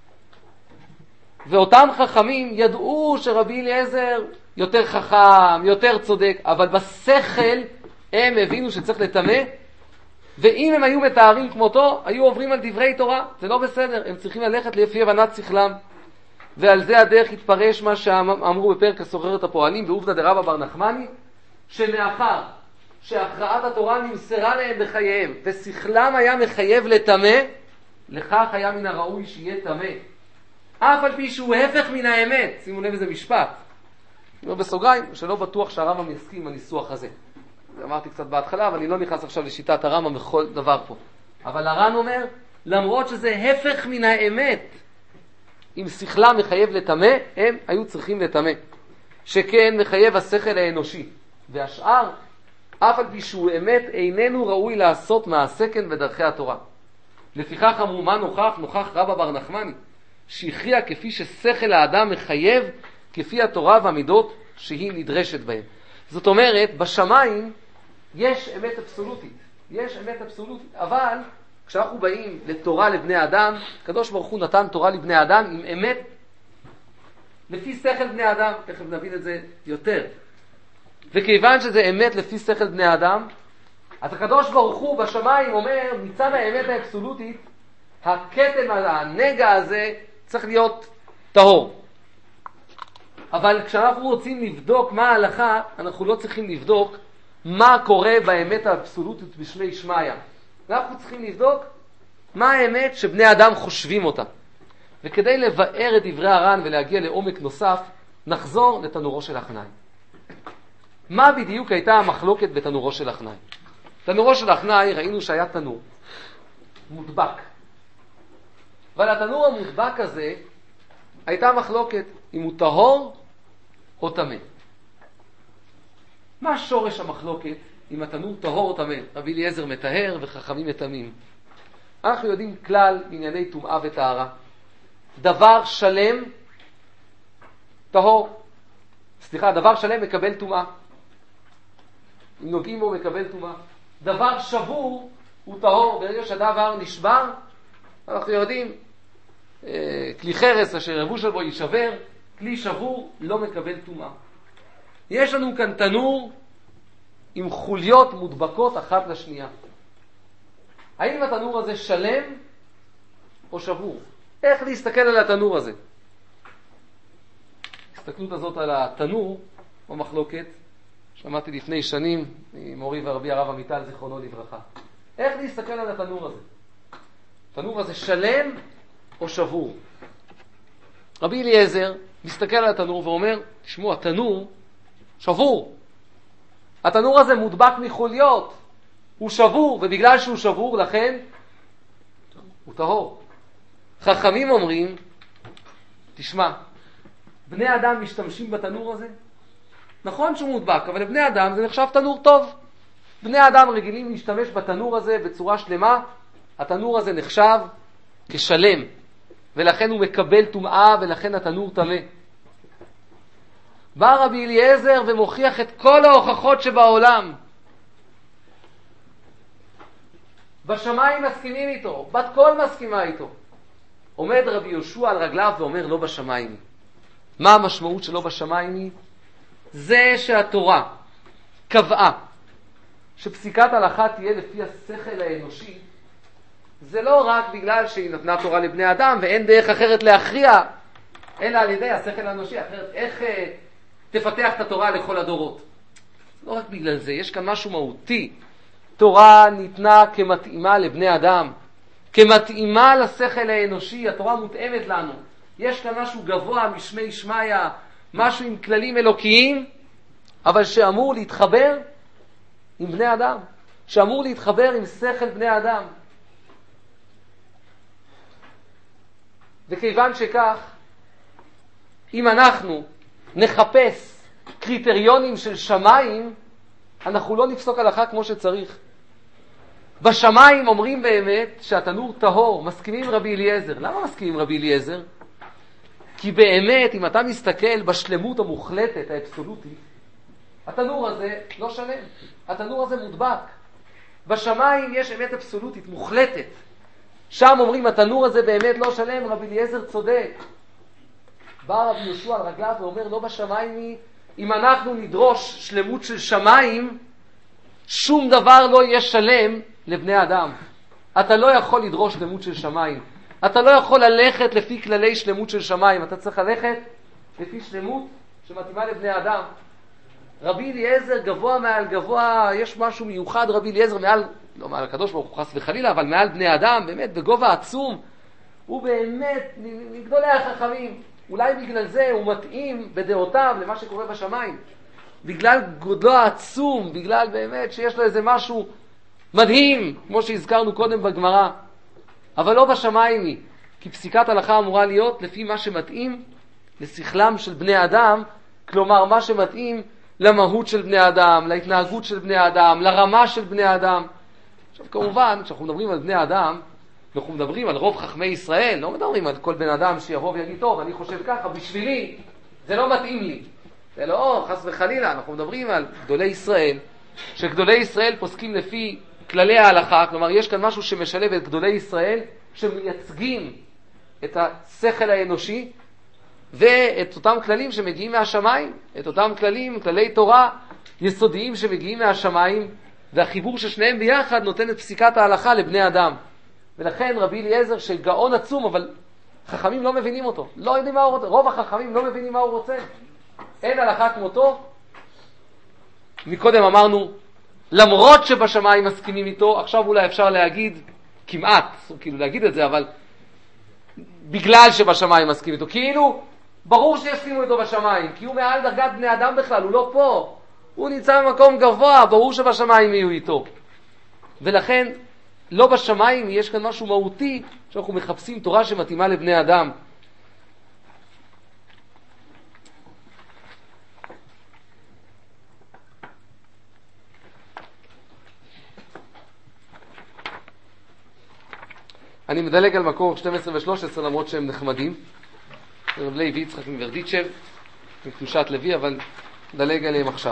ואותם חכמים ידעו שרבי אליעזר יותר חכם, יותר צודק, אבל בשכל הם הבינו שצריך לטמא, ואם הם היו מתארים כמותו, היו עוברים על דברי תורה. זה לא בסדר, הם צריכים ללכת לפי הבנת שכלם. ועל זה הדרך התפרש מה שאמרו בפרק הסוחרת הפועלים בעובדא דרבא בר נחמני, שמאחר שהכרעת התורה נמסרה להם בחייהם ושכלם היה מחייב לטמא, לכך היה מן הראוי שיהיה טמא, אף על פי שהוא הפך מן האמת. שימו לב איזה משפט, לא בסוגריים, שלא בטוח שהרמב"ם יסכים עם הניסוח הזה. אמרתי קצת בהתחלה, אבל אני לא נכנס עכשיו לשיטת הרמב"ם בכל דבר פה. אבל הר"ן אומר, למרות שזה הפך מן האמת, אם שכלם מחייב לטמא, הם היו צריכים לטמא. שכן מחייב השכל האנושי. והשאר, אף על פי שהוא אמת, איננו ראוי לעשות מעשה כן בדרכי התורה. לפיכך אמרו, מה נוכח? נוכח רבא בר נחמני, שהכריע כפי ששכל האדם מחייב, כפי התורה והמידות שהיא נדרשת בהם. זאת אומרת, בשמיים יש אמת אבסולוטית. יש אמת אבסולוטית, אבל כשאנחנו באים לתורה לבני אדם, הקדוש ברוך הוא נתן תורה לבני אדם עם אמת לפי שכל בני אדם. תכף נבין את זה יותר. וכיוון שזה אמת לפי שכל בני אדם, אז הקדוש ברוך הוא בשמיים אומר, מצד האמת האבסולוטית, הכתם, הנגע הזה צריך להיות טהור. אבל כשאנחנו רוצים לבדוק מה ההלכה, אנחנו לא צריכים לבדוק מה קורה באמת האבסולוטית בשמי שמיה. אנחנו צריכים לבדוק מה האמת שבני אדם חושבים אותה. וכדי לבאר את דברי הר"ן ולהגיע לעומק נוסף, נחזור לתנורו של אחנאי. מה בדיוק הייתה המחלוקת בתנורו של אחנאי? תנורו של אחנאי, ראינו שהיה תנור מודבק. ועל התנור המודבק הזה הייתה מחלוקת אם הוא טהור או טמא. מה שורש המחלוקת אם התנור טהור או טמא? רבי אליעזר מטהר וחכמים מטמאים. אנחנו יודעים כלל בענייני טומאה וטהרה. דבר שלם טהור. דבר שלם מקבל טומאה. אם נוגעים בו מקבל טומאה. דבר שבור הוא טהור. ברגע שהדבר נשבר, אנחנו יודעים, כלי חרס אשר יבוש בו יישבר, כלי שבור לא מקבל טומאה. יש לנו כאן תנור עם חוליות מודבקות אחת לשנייה. האם התנור הזה שלם או שבור? איך להסתכל על התנור הזה? ההסתכלות הזאת על התנור במחלוקת, שמעתי לפני שנים ממורי ורבי הרב עמיטל זיכרונו לברכה. איך להסתכל על התנור הזה? התנור הזה שלם או שבור? רבי אליעזר מסתכל על התנור ואומר, תשמעו, התנור שבור. התנור הזה מודבק מחוליות. הוא שבור, ובגלל שהוא שבור, לכן הוא טהור. חכמים אומרים, תשמע, בני אדם משתמשים בתנור הזה? נכון שהוא מודבק, אבל לבני אדם זה נחשב תנור טוב. בני אדם רגילים להשתמש בתנור הזה בצורה שלמה, התנור הזה נחשב כשלם, ולכן הוא מקבל טומאה, ולכן התנור טמא. בא רבי אליעזר ומוכיח את כל ההוכחות שבעולם. בשמיים מסכימים איתו, בת קול מסכימה איתו. עומד רבי יהושע על רגליו ואומר לא בשמיים. מה המשמעות שלא בשמיים? זה שהתורה קבעה שפסיקת הלכה תהיה לפי השכל האנושי, זה לא רק בגלל שהיא נתנה תורה לבני אדם ואין דרך אחרת להכריע, אלא על ידי השכל האנושי, אחרת איך תפתח את התורה לכל הדורות. לא רק בגלל זה, יש כאן משהו מהותי. תורה ניתנה כמתאימה לבני אדם, כמתאימה לשכל האנושי, התורה מותאמת לנו. יש כאן משהו גבוה משמי שמיה, משהו עם כללים אלוקיים, אבל שאמור להתחבר עם בני אדם, שאמור להתחבר עם שכל בני אדם. וכיוון שכך, אם אנחנו נחפש קריטריונים של שמיים, אנחנו לא נפסוק הלכה כמו שצריך. בשמיים אומרים באמת שהתנור טהור, מסכימים רבי אליעזר. למה מסכימים רבי אליעזר? כי באמת, אם אתה מסתכל בשלמות המוחלטת, האבסולוטית, התנור הזה לא שלם. התנור הזה מודבק. בשמיים יש אמת אבסולוטית, מוחלטת. שם אומרים, התנור הזה באמת לא שלם, רבי אליעזר צודק. בא רבי יהושע על רגליו ואומר, לא בשמיים היא, אם אנחנו נדרוש שלמות של שמיים, שום דבר לא יהיה שלם לבני אדם. אתה לא יכול לדרוש שלמות של שמיים. אתה לא יכול ללכת לפי כללי שלמות של שמיים. אתה צריך ללכת לפי שלמות שמתאימה לבני אדם. רבי אליעזר גבוה מעל גבוה, יש משהו מיוחד, רבי אליעזר מעל, לא מעל הקדוש ברוך הוא חס וחלילה, אבל מעל בני אדם, באמת בגובה עצום. הוא באמת מגדולי החכמים. אולי בגלל זה הוא מתאים בדעותיו למה שקורה בשמיים. בגלל גודלו העצום, בגלל באמת שיש לו איזה משהו מדהים, כמו שהזכרנו קודם בגמרא. אבל לא בשמיים היא, כי פסיקת הלכה אמורה להיות לפי מה שמתאים לשכלם של בני אדם, כלומר מה שמתאים למהות של בני אדם, להתנהגות של בני אדם, לרמה של בני אדם. עכשיו כמובן, כשאנחנו מדברים על בני אדם, אנחנו מדברים על רוב חכמי ישראל, לא מדברים על כל בן אדם שיבוא ויגיד, טוב, אני חושב ככה, בשבילי, זה לא מתאים לי. זה לא, חס וחלילה, אנחנו מדברים על גדולי ישראל, שגדולי ישראל פוסקים לפי כללי ההלכה, כלומר יש כאן משהו שמשלב את גדולי ישראל, שמייצגים את השכל האנושי, ואת אותם כללים שמגיעים מהשמיים, את אותם כללים, כללי תורה יסודיים שמגיעים מהשמיים, והחיבור של שניהם ביחד נותן את פסיקת ההלכה לבני אדם. ולכן רבי אליעזר שגאון עצום, אבל חכמים לא מבינים אותו, לא יודעים מה הוא רוצה, רוב החכמים לא מבינים מה הוא רוצה. אין הלכה כמותו. מקודם אמרנו, למרות שבשמיים מסכימים איתו, עכשיו אולי אפשר להגיד, כמעט, כאילו להגיד את זה, אבל בגלל שבשמיים מסכימים איתו, כאילו, ברור שיסכימו איתו בשמיים, כי הוא מעל דרגת בני אדם בכלל, הוא לא פה, הוא נמצא במקום גבוה, ברור שבשמיים יהיו איתו. ולכן, לא בשמיים, יש כאן משהו מהותי, שאנחנו מחפשים תורה שמתאימה לבני אדם. אני מדלג על מקור 12 ו-13 למרות שהם נחמדים. רב לוי יצחק מברדיצ'ב, מקדושת לוי, אבל מדלג עליהם עכשיו.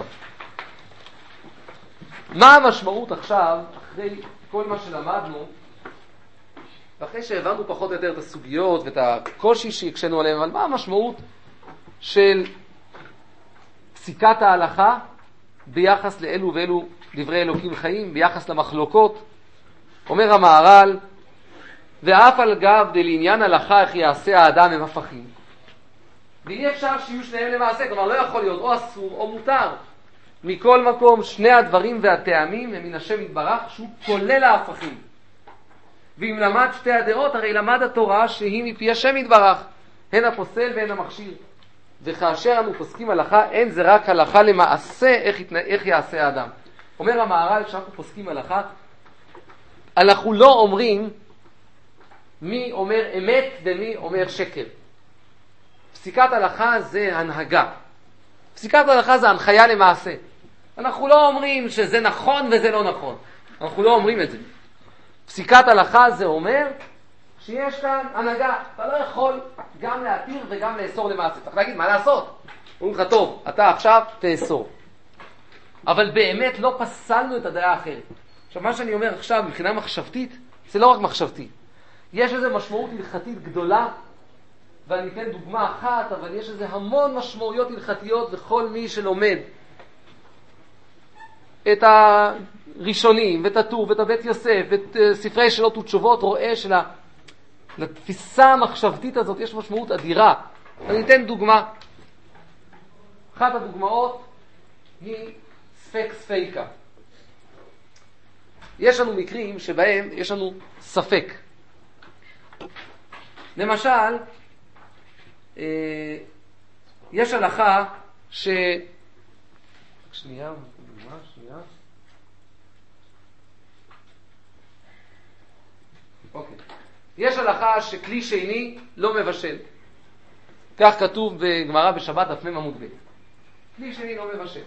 מה המשמעות עכשיו, אחרי כל מה שלמדנו, ואחרי שהבנו פחות או יותר את הסוגיות ואת הקושי שהקשנו עליהם, אבל מה המשמעות של פסיקת ההלכה ביחס לאלו ואלו דברי אלוקים חיים, ביחס למחלוקות? אומר המהר"ל, ואף על גב דלעניין הלכה איך יעשה האדם הם הפכים. ואי אפשר שיהיו שניהם למעשה, כלומר לא יכול להיות או אסור או מותר. מכל מקום שני הדברים והטעמים הם מן השם יתברך, שהוא כולל ההפכים. ואם למד שתי הדעות, הרי למד התורה שהיא מפי השם יתברך, הן הפוסל והן המכשיר. וכאשר אנו פוסקים הלכה, אין זה רק הלכה למעשה איך יעשה האדם. אומר המהר"ל, כשאנחנו פוסקים הלכה, אנחנו לא אומרים מי אומר אמת ומי אומר שקר. פסיקת הלכה זה הנהגה. פסיקת הלכה זה הנחיה למעשה. אנחנו לא אומרים שזה נכון וזה לא נכון. אנחנו לא אומרים את זה. פסיקת הלכה זה אומר שיש כאן הנהגה. אתה לא יכול גם להתיר וגם לאסור למעשה. צריך להגיד מה לעשות. אומרים לך, טוב, אתה עכשיו תאסור. אבל באמת לא פסלנו את הדעה האחרת. עכשיו, מה שאני אומר עכשיו מבחינה מחשבתית, זה לא רק מחשבתי. יש איזו משמעות הלכתית גדולה, ואני אתן דוגמה אחת, אבל יש איזה המון משמעויות הלכתיות לכל מי שלומד את הראשונים, ואת הטור, ואת הבית יוסף, ואת ספרי שאלות ותשובות, רואה שלתפיסה המחשבתית הזאת יש משמעות אדירה. אני אתן דוגמה. אחת הדוגמאות היא ספק ספיקה. יש לנו מקרים שבהם יש לנו ספק. למשל, יש הלכה שנייה. אוקיי. יש הלכה שכלי שני לא מבשל. כך כתוב בגמרא בשבת דף מ עמוד ב'. כלי שני לא מבשל.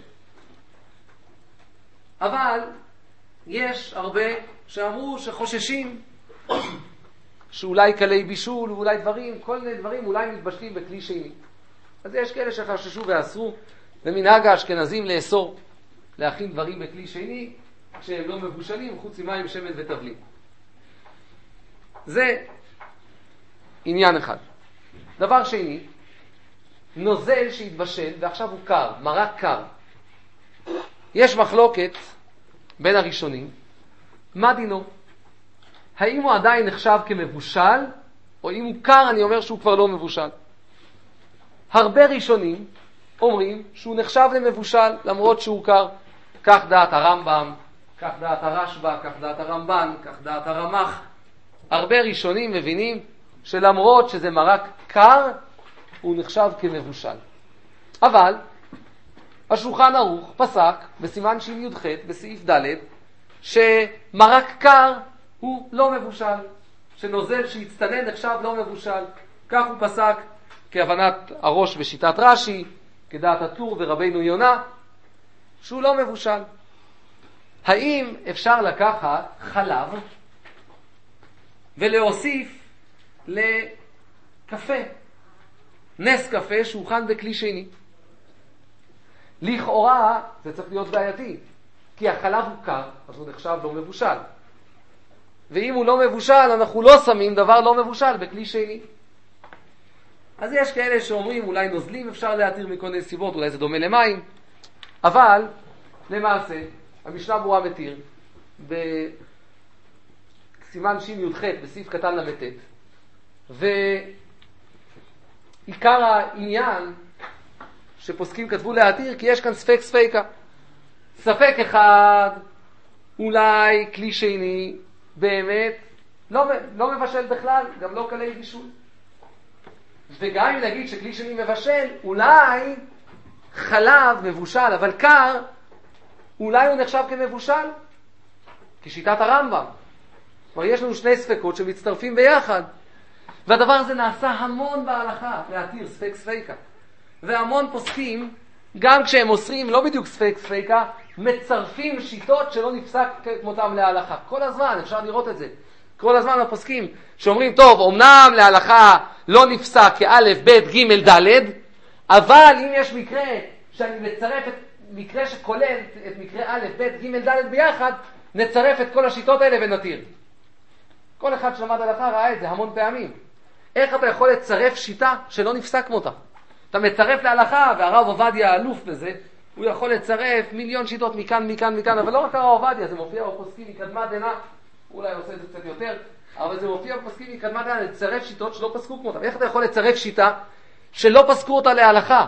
אבל יש הרבה שאמרו שחוששים שאולי כלי בישול, ואולי דברים, כל מיני דברים אולי מתבשלים בכלי שני. אז יש כאלה שחששו ואסרו, ומנהג האשכנזים לאסור, להכין דברים בכלי שני, כשהם לא מבושלים, חוץ ממים, שמן ותבלין. זה עניין אחד. דבר שני, נוזל שהתבשל ועכשיו הוא קר, מרק קר. יש מחלוקת בין הראשונים, מה דינו? האם הוא עדיין נחשב כמבושל, או אם הוא קר אני אומר שהוא כבר לא מבושל. הרבה ראשונים אומרים שהוא נחשב למבושל למרות שהוא קר. כך דעת הרמב"ם, כך דעת הרשב"א, כך דעת הרמב"ן, כך דעת הרמ"ח. הרבה ראשונים מבינים שלמרות שזה מרק קר, הוא נחשב כמבושל. אבל השולחן ערוך פסק בסימן שי"ח בסעיף ד' שמרק קר הוא לא מבושל, שנוזל שהצטנן נחשב לא מבושל. כך הוא פסק כהבנת הראש בשיטת רש"י, כדעת הטור ורבינו יונה, שהוא לא מבושל. האם אפשר לקחת חלב ולהוסיף לקפה, נס קפה שהוכן בכלי שני? לכאורה זה צריך להיות בעייתי, כי החלב הוא קר, אז הוא נחשב לא מבושל. ואם הוא לא מבושל, אנחנו לא שמים דבר לא מבושל בכלי שני. אז יש כאלה שאומרים, אולי נוזלים אפשר להתיר מכל מיני סיבות, אולי זה דומה למים, אבל למעשה, המשנה ברורה מתיר, בסימן שי"ח בסעיף קטן ל"ט, ועיקר העניין שפוסקים כתבו להתיר, כי יש כאן ספק ספיקה. ספק אחד, אולי כלי שני באמת לא מבשל בכלל, גם לא כלי בישול. וגם אם נגיד שכלי שני מבשל, אולי חלב מבושל אבל קר, אולי הוא נחשב כמבושל, כשיטת הרמב"ם. כבר יש לנו שני ספקות שמצטרפים ביחד, והדבר הזה נעשה המון בהלכה, להתיר ספק ספיקה. והמון פוסקים, גם כשהם אוסרים לא בדיוק ספק ספיקה, מצרפים שיטות שלא נפסק כמותם להלכה. כל הזמן אפשר לראות את זה. כל הזמן הפוסקים שאומרים, טוב, אמנם להלכה לא נפסק כא' ב' ג' ד', אבל אם יש מקרה שאני מצרף את מקרה שכולל את מקרה א' ב' ג' ד' ביחד, נצרף את כל השיטות האלה ונתיר. כל אחד שלמד הלכה ראה את זה המון פעמים. איך אתה יכול לצרף שיטה שלא נפסק כמותה? אתה מצרף להלכה, והרב עובדיה אלוף בזה, הוא יכול לצרף מיליון שיטות מכאן, אבל לא רק הרב עובדיה, זה מופיע בפוסקים מקדמה דנא, אולי עושה את זה קצת יותר, אבל זה מופיע בפוסקים מקדמה דנא, לצרף שיטות שלא פסקו כמותה. איך אתה יכול לצרף שיטה שלא פסקו אותה להלכה?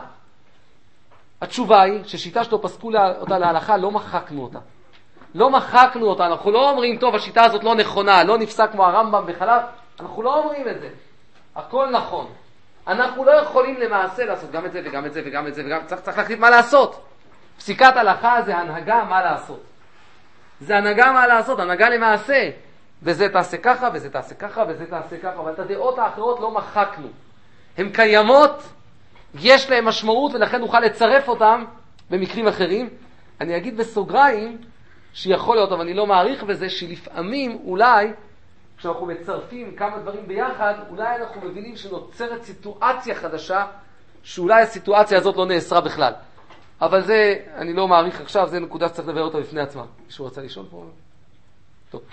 התשובה היא ששיטה שלא פסקו אותה להלכה, לא מחקנו אותה. לא מחקנו אותה, אנחנו לא אומרים, טוב, השיטה הזאת לא נכונה, לא נפסק כמו הרמב"ם בחלב, אנחנו לא אומרים את זה. הכל נכון. אנחנו לא יכולים למעשה לעשות גם את זה וגם את זה וגם את זה, צריך להחליט מה לעשות. פסיקת הלכה זה הנהגה מה לעשות. זה הנהגה מה לעשות, הנהגה למעשה. וזה תעשה ככה, וזה תעשה ככה, וזה תעשה ככה, אבל את הדעות האחרות לא מחקנו. הן קיימות, יש להן משמעות, ולכן נוכל לצרף אותן במקרים אחרים. אני אגיד בסוגריים, שיכול להיות, אבל אני לא מעריך בזה, שלפעמים אולי, כשאנחנו מצרפים כמה דברים ביחד, אולי אנחנו מבינים שנוצרת סיטואציה חדשה, שאולי הסיטואציה הזאת לא נאסרה בכלל. אבל זה, אני לא מעריך עכשיו, זה נקודה שצריך לדבר אותה בפני עצמה. מישהו רצה לשאול פה? טוב.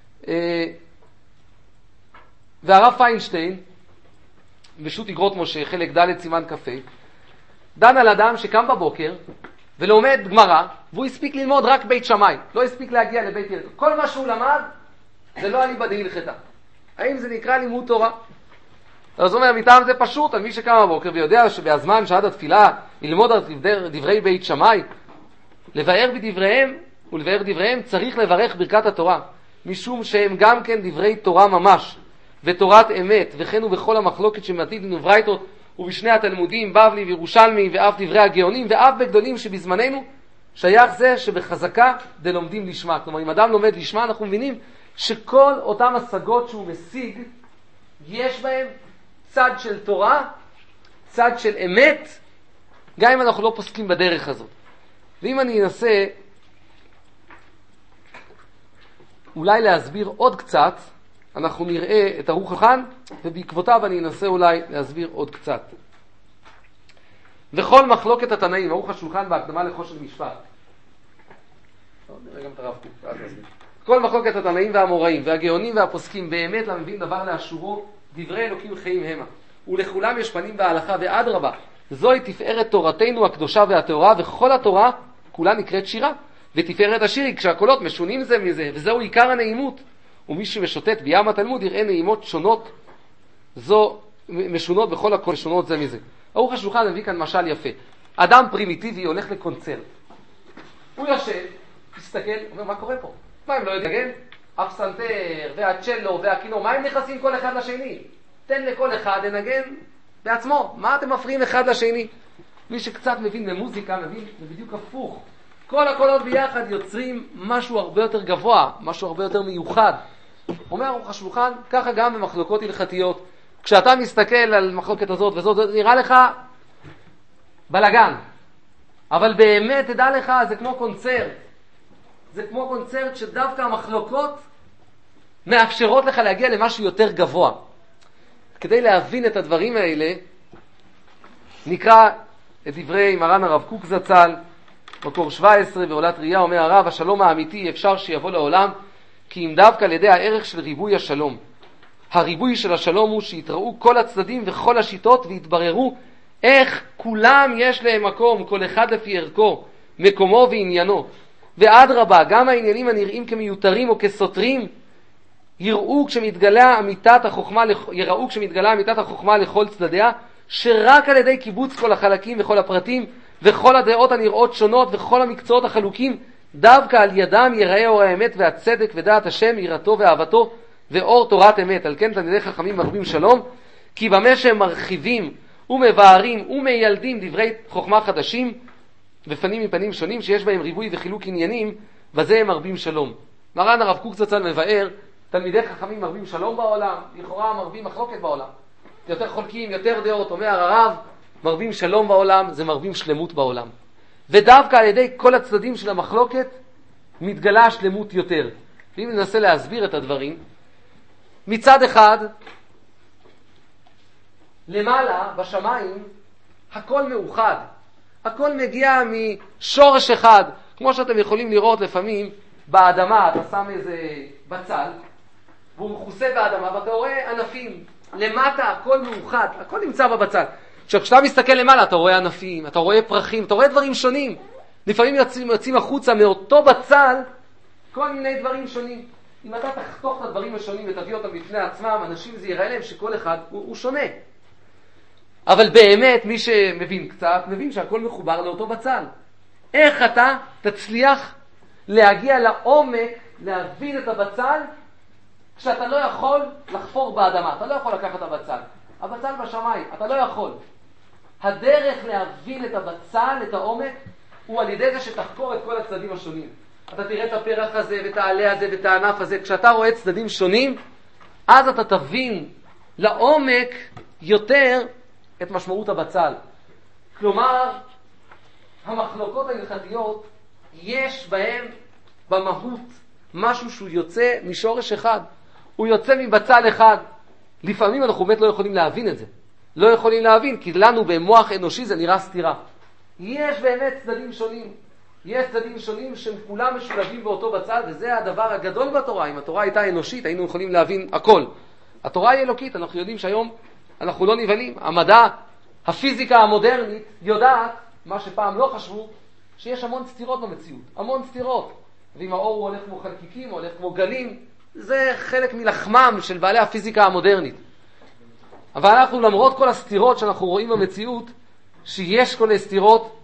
והרב פיינשטיין, בשו"ת אגרות משה, חלק ד' סימן כ"ה, דן על אדם שקם בבוקר ולומד גמרא, והוא הספיק ללמוד רק בית שמאי, לא הספיק להגיע לבית הלל. כל מה שהוא למד, זה לא אליבא דהלכתא. האם זה נקרא לימוד תורה? אז הוא אומר, מטעם זה פשוט, על מי שקם בבוקר ויודע שבהזמן שעד התפילה ללמוד על דברי בית שמאי, לבאר בדבריהם ולבאר דבריהם צריך לברך ברכת התורה, משום שהם גם כן דברי תורה ממש, ותורת אמת, וכן ובכל המחלוקת שמעתיד וברייתות, ובשני התלמודים, בבלי וירושלמי, ואף דברי הגאונים, ואף בגדולים שבזמננו, שייך זה שבחזקה דלומדים לשמה. כלומר, אם אדם לומד לשמה, אנחנו מבינים שכל אותם השגות שהוא משיג, יש בהם צד של תורה, צד של אמת, גם אם אנחנו לא פוסקים בדרך הזאת. ואם אני אנסה אולי להסביר עוד קצת אנחנו נראה את ערוך החן, ובעקבותיו אני אנסה אולי להסביר עוד קצת. וכל מחלוקת התנאים, ערוך השולחן בהקדמה לחושן משפט. נראה גם את הרב קוק, אז נסביר. כל מחלוקת התנאים והאמוראים והגאונים והפוסקים באמת למבין דבר לאשורו, דברי אלוקים חיים המה. ולכולם יש פנים בהלכה, ואדרבה, זוהי תפארת תורתנו הקדושה והטהורה, וכל התורה כולה נקראת שירה. ותפארת השיר היא כשהקולות משונים זה מזה, וזהו עיקר הנעימות. ומי שמשוטט בים התלמוד יראה נעימות שונות, זו משונות בכל הקול משונות זה מזה. ערוך השולחן מביא כאן משל יפה. אדם פרימיטיבי הולך לקונצרט. הוא יושב, מסתכל, אומר, מה קורה פה? מה הם לא יודעים לנגן? הפסנתר והצ'לו והכינור, מה הם נכנסים כל אחד לשני? תן לכל אחד לנגן בעצמו. מה אתם מפריעים אחד לשני? מי שקצת מבין במוזיקה, מבין, זה בדיוק הפוך. כל הקולות ביחד יוצרים משהו הרבה יותר גבוה, משהו הרבה יותר מיוחד. אומר ערוך השולחן, ככה גם במחלוקות הלכתיות. כשאתה מסתכל על מחלוקת הזאת וזאת, זה נראה לך בלגן. אבל באמת, תדע לך, זה כמו קונצרט. זה כמו קונצרט שדווקא המחלוקות מאפשרות לך להגיע למשהו יותר גבוה. כדי להבין את הדברים האלה, נקרא את דברי מרן הרב קוק זצ"ל, מקור 17 ועולת ראייה, אומר הרב, השלום האמיתי אפשר שיבוא לעולם, כי אם דווקא על ידי הערך של ריבוי השלום. הריבוי של השלום הוא שיתראו כל הצדדים וכל השיטות ויתבררו איך כולם יש להם מקום, כל אחד לפי ערכו, מקומו ועניינו. ואדרבה, גם העניינים הנראים כמיותרים או כסותרים, יראו כשמתגלה אמיתת החוכמה לכל צדדיה, שרק על ידי קיבוץ כל החלקים וכל הפרטים וכל הדעות הנראות שונות וכל המקצועות החלוקים, דווקא על ידם יראה אור האמת והצדק ודעת השם, יראתו ואהבתו ואור תורת אמת. על כן תלמידי חכמים מרבים שלום, כי במה שהם מרחיבים ומבארים ומיילדים דברי חוכמה חדשים ופנים מפנים שונים שיש בהם ריבוי וחילוק עניינים, בזה הם מרבים שלום. מרן הרב קוק זצ"ל מבאר, תלמידי חכמים מרבים שלום בעולם, לכאורה מרבים מחלוקת בעולם. יותר חולקים, יותר דעות, אומר הרב, מרבים שלום בעולם, זה מרבים שלמות בעולם. ודווקא על ידי כל הצדדים של המחלוקת, מתגלה השלמות יותר. ואם ננסה להסביר את הדברים, מצד אחד, למעלה, בשמיים, הכל מאוחד. הכל מגיע משורש אחד. כמו שאתם יכולים לראות לפעמים, באדמה אתה שם איזה בצל, והוא מכוסה באדמה, ואתה רואה ענפים. למטה הכל מאוחד, הכל נמצא בבצל. עכשיו, כשאתה מסתכל למעלה, אתה רואה ענפים, אתה רואה פרחים, אתה רואה דברים שונים. לפעמים יוצאים החוצה מאותו בצל, כל מיני דברים שונים. אם אתה תחתוך את הדברים השונים ותביא אותם בפני עצמם, אנשים זה יראה להם שכל אחד הוא שונה. אבל באמת, מי שמבין קצת, מבין שהכל מחובר לאותו בצל. איך אתה תצליח להגיע לעומק, להבין את הבצל, כשאתה לא יכול לחפור באדמה, אתה לא יכול לקחת את הבצל. הבצל בשמיים, אתה לא יכול. הדרך להבין את הבצל, את העומק, הוא על ידי זה שתחקור את כל הצדדים השונים. אתה תראה את הפרח הזה ואת העלה הזה ואת הענף הזה. כשאתה רואה צדדים שונים, אז אתה תבין לעומק יותר את משמעות הבצל. כלומר, המחלוקות ההלכתיות, יש בהם במהות משהו שהוא יוצא משורש אחד. הוא יוצא מבצל אחד. לפעמים אנחנו באמת לא יכולים להבין את זה. לא יכולים להבין, כי לנו במוח אנושי זה נראה סתירה. יש באמת צדדים שונים. יש צדדים שונים שהם כולם משולבים באותו בצל, וזה הדבר הגדול בתורה. אם התורה הייתה אנושית, היינו יכולים להבין הכל. התורה היא אלוקית, אנחנו יודעים שהיום אנחנו לא נבנים. המדע, הפיזיקה המודרנית, יודעת, מה שפעם לא חשבו, שיש המון סתירות במציאות. המון סתירות. ואם האור הוא הולך כמו חלקיקים, הוא הולך כמו גלים, זה חלק מלחמם של בעלי הפיזיקה המודרנית. אבל אנחנו, למרות כל הסתירות שאנחנו רואים במציאות, שיש כל הסתירות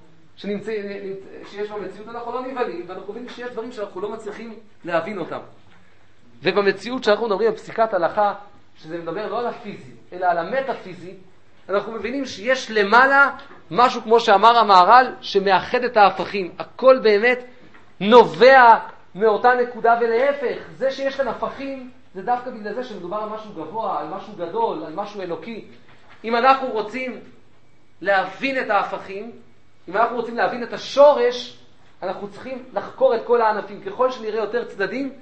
שיש במציאות, אנחנו לא נבנים, ואנחנו מבינים שיש דברים שאנחנו לא מצליחים להבין אותם. ובמציאות שאנחנו מדברים על פסיקת הלכה, שזה מדבר לא על הפיזי, אלא על המטאפיזי, אנחנו מבינים שיש למעלה משהו, כמו שאמר המהר"ל, שמאחד את ההפכים. הכל באמת נובע מאותה נקודה, ולהפך, זה שיש כאן הפכים, זה דווקא בגלל זה שמדובר על משהו גבוה, על משהו גדול, על משהו אלוקי. אם אנחנו רוצים להבין את ההפכים, אם אנחנו רוצים להבין את השורש, אנחנו צריכים לחקור את כל הענפים. ככל שנראה יותר צדדים,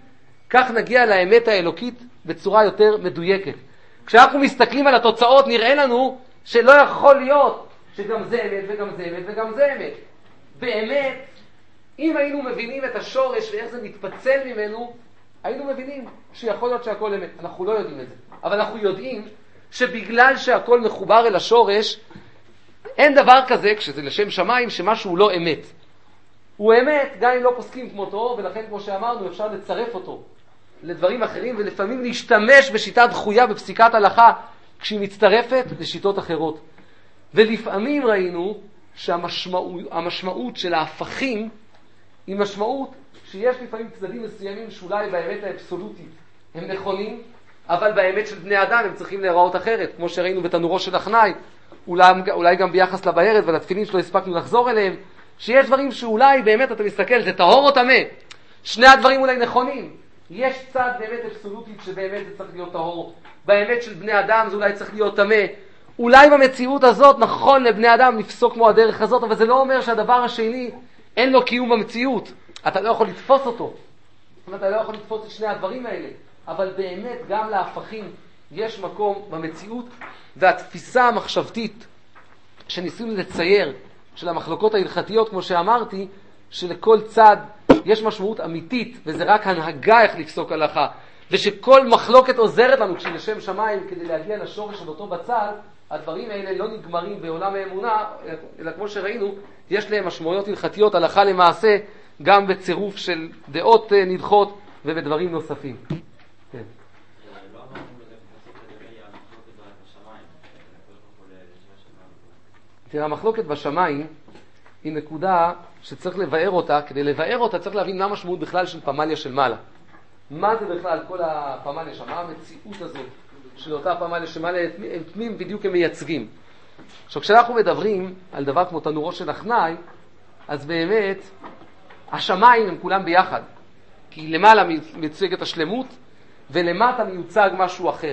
כך נגיע לאמת האלוקית בצורה יותר מדויקת. כשאנחנו מסתכלים על התוצאות נראה לנו שלא יכול להיות שגם זה אמת וגם זה אמת וגם זה אמת. באמת, אם היינו מבינים את השורש ואיך זה מתפצל ממנו, היינו מבינים שיכול להיות שהכל אמת. אנחנו לא יודעים את זה. אבל אנחנו יודעים שבגלל שהכל מחובר אל השורש, אין דבר כזה, כשזה לשם שמיים, שמשהו לא אמת. הוא אמת, גם אם לא פוסקים כמותו, ולכן כמו שאמרנו, אפשר לצרף אותו לדברים אחרים, ולפעמים להשתמש בשיטה דחויה בפסיקת הלכה, כשהיא מצטרפת לשיטות אחרות. ולפעמים ראינו שהמשמעות של ההפכים היא משמעות שיש לפעמים צדדים מסוימים שאולי באמת האבסולוטית הם נכונים, אבל באמת של בני אדם הם צריכים להיראות אחרת, כמו שראינו בתנורו של אחנאי, אולי גם ביחס לבערת ולתפילין שלא הספקנו לחזור אליהם, שיש דברים שאולי באמת אתה מסתכל, זה טהור או טמא. שני הדברים אולי נכונים. יש צד באמת אבסולוטית שבאמת זה צריך להיות טהור. באמת של בני אדם זה אולי צריך להיות טמא. אולי במציאות הזאת נכון לבני אדם לפסוק כמו הדרך הזאת, אבל זה לא אומר שהדבר השני אין לו קיום במציאות. אתה לא יכול לתפוס אותו. אתה לא יכול לתפוס את שני הדברים האלה. אבל באמת גם להפכים יש מקום במציאות, והתפיסה המחשבתית שניסינו לצייר של המחלוקות ההלכתיות, כמו שאמרתי, שלכל צד יש משמעות אמיתית, וזה רק הנהגה איך לפסוק הלכה, ושכל מחלוקת עוזרת לנו כשלשם שמיים כדי להגיע לשורש של אותו בצד. הדברים האלה לא נגמרים בעולם האמונה, אלא כמו שראינו, יש להם משמעויות הלכתיות הלכה למעשה, גם בצירוף של דעות נדחות ובדברים נוספים. כן. תראה, המחלוקת בשמיים היא נקודה שצריך לבאר אותה. כדי לבאר אותה צריך להבין מה המשמעות בכלל של פמליה של מעלה. מה זה בכלל כל הפמליה שם? מה המציאות הזאת של אותה פמליה של מעלה? את מי בדיוק הם מייצגים? עכשיו, כשאנחנו מדברים על דבר כמו תנורו של אחנאי, אז באמת השמיים הם כולם ביחד. כי למעלה מיוצג את השלמות, ולמטה מיוצג משהו אחר.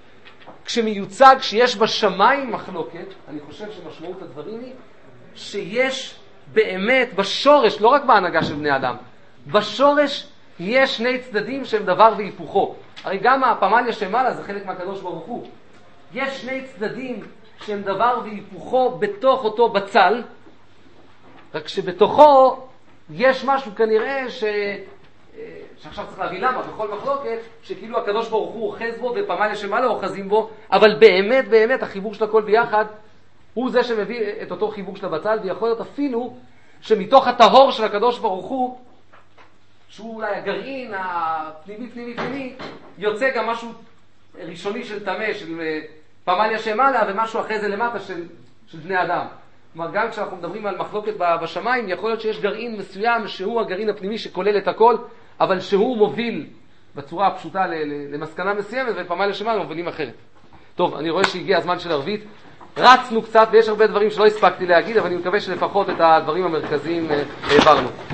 כשיש בשמיים מחלוקת, אני חושב שמשמעות הדברים היא שיש באמת בשורש, לא רק בהנהגה של בני אדם, בשורש יש שני צדדים שהם דבר והיפוכו. הרי גם הפמליה שמעלה זה חלק מהקדוש ברוך הוא. יש שני צדדים שהם דבר והיפוכו בתוך אותו בצל, רק שבתוכו יש משהו כנראה שעכשיו צריך להבין למה, בכל מחלוקת, שכאילו הקדוש ברוך הוא אוחז בו ופמליה שמעלה אוחזים בו, אבל באמת באמת החיבור של הכל ביחד הוא זה שמביא את אותו חיבור של הבצל, ויכול להיות אפילו שמתוך הטהור של הקדוש ברוך הוא, שהוא אולי הגרעין הפנימי, יוצא גם משהו ראשוני של טמא, של פמליה שמעלה, ומשהו אחרי זה למטה של בני אדם. כלומר, גם כשאנחנו מדברים על מחלוקת בשמיים, יכול להיות שיש גרעין מסוים שהוא הגרעין הפנימי שכולל את הכל, אבל שהוא מוביל בצורה הפשוטה למסקנה מסוימת, ופמליה שמעלה מובילים אחרת. טוב, אני רואה שהגיע הזמן של ערבית. רצנו קצת ויש הרבה דברים שלא הספקתי להגיד, אבל אני מקווה שלפחות את הדברים המרכזיים העברנו.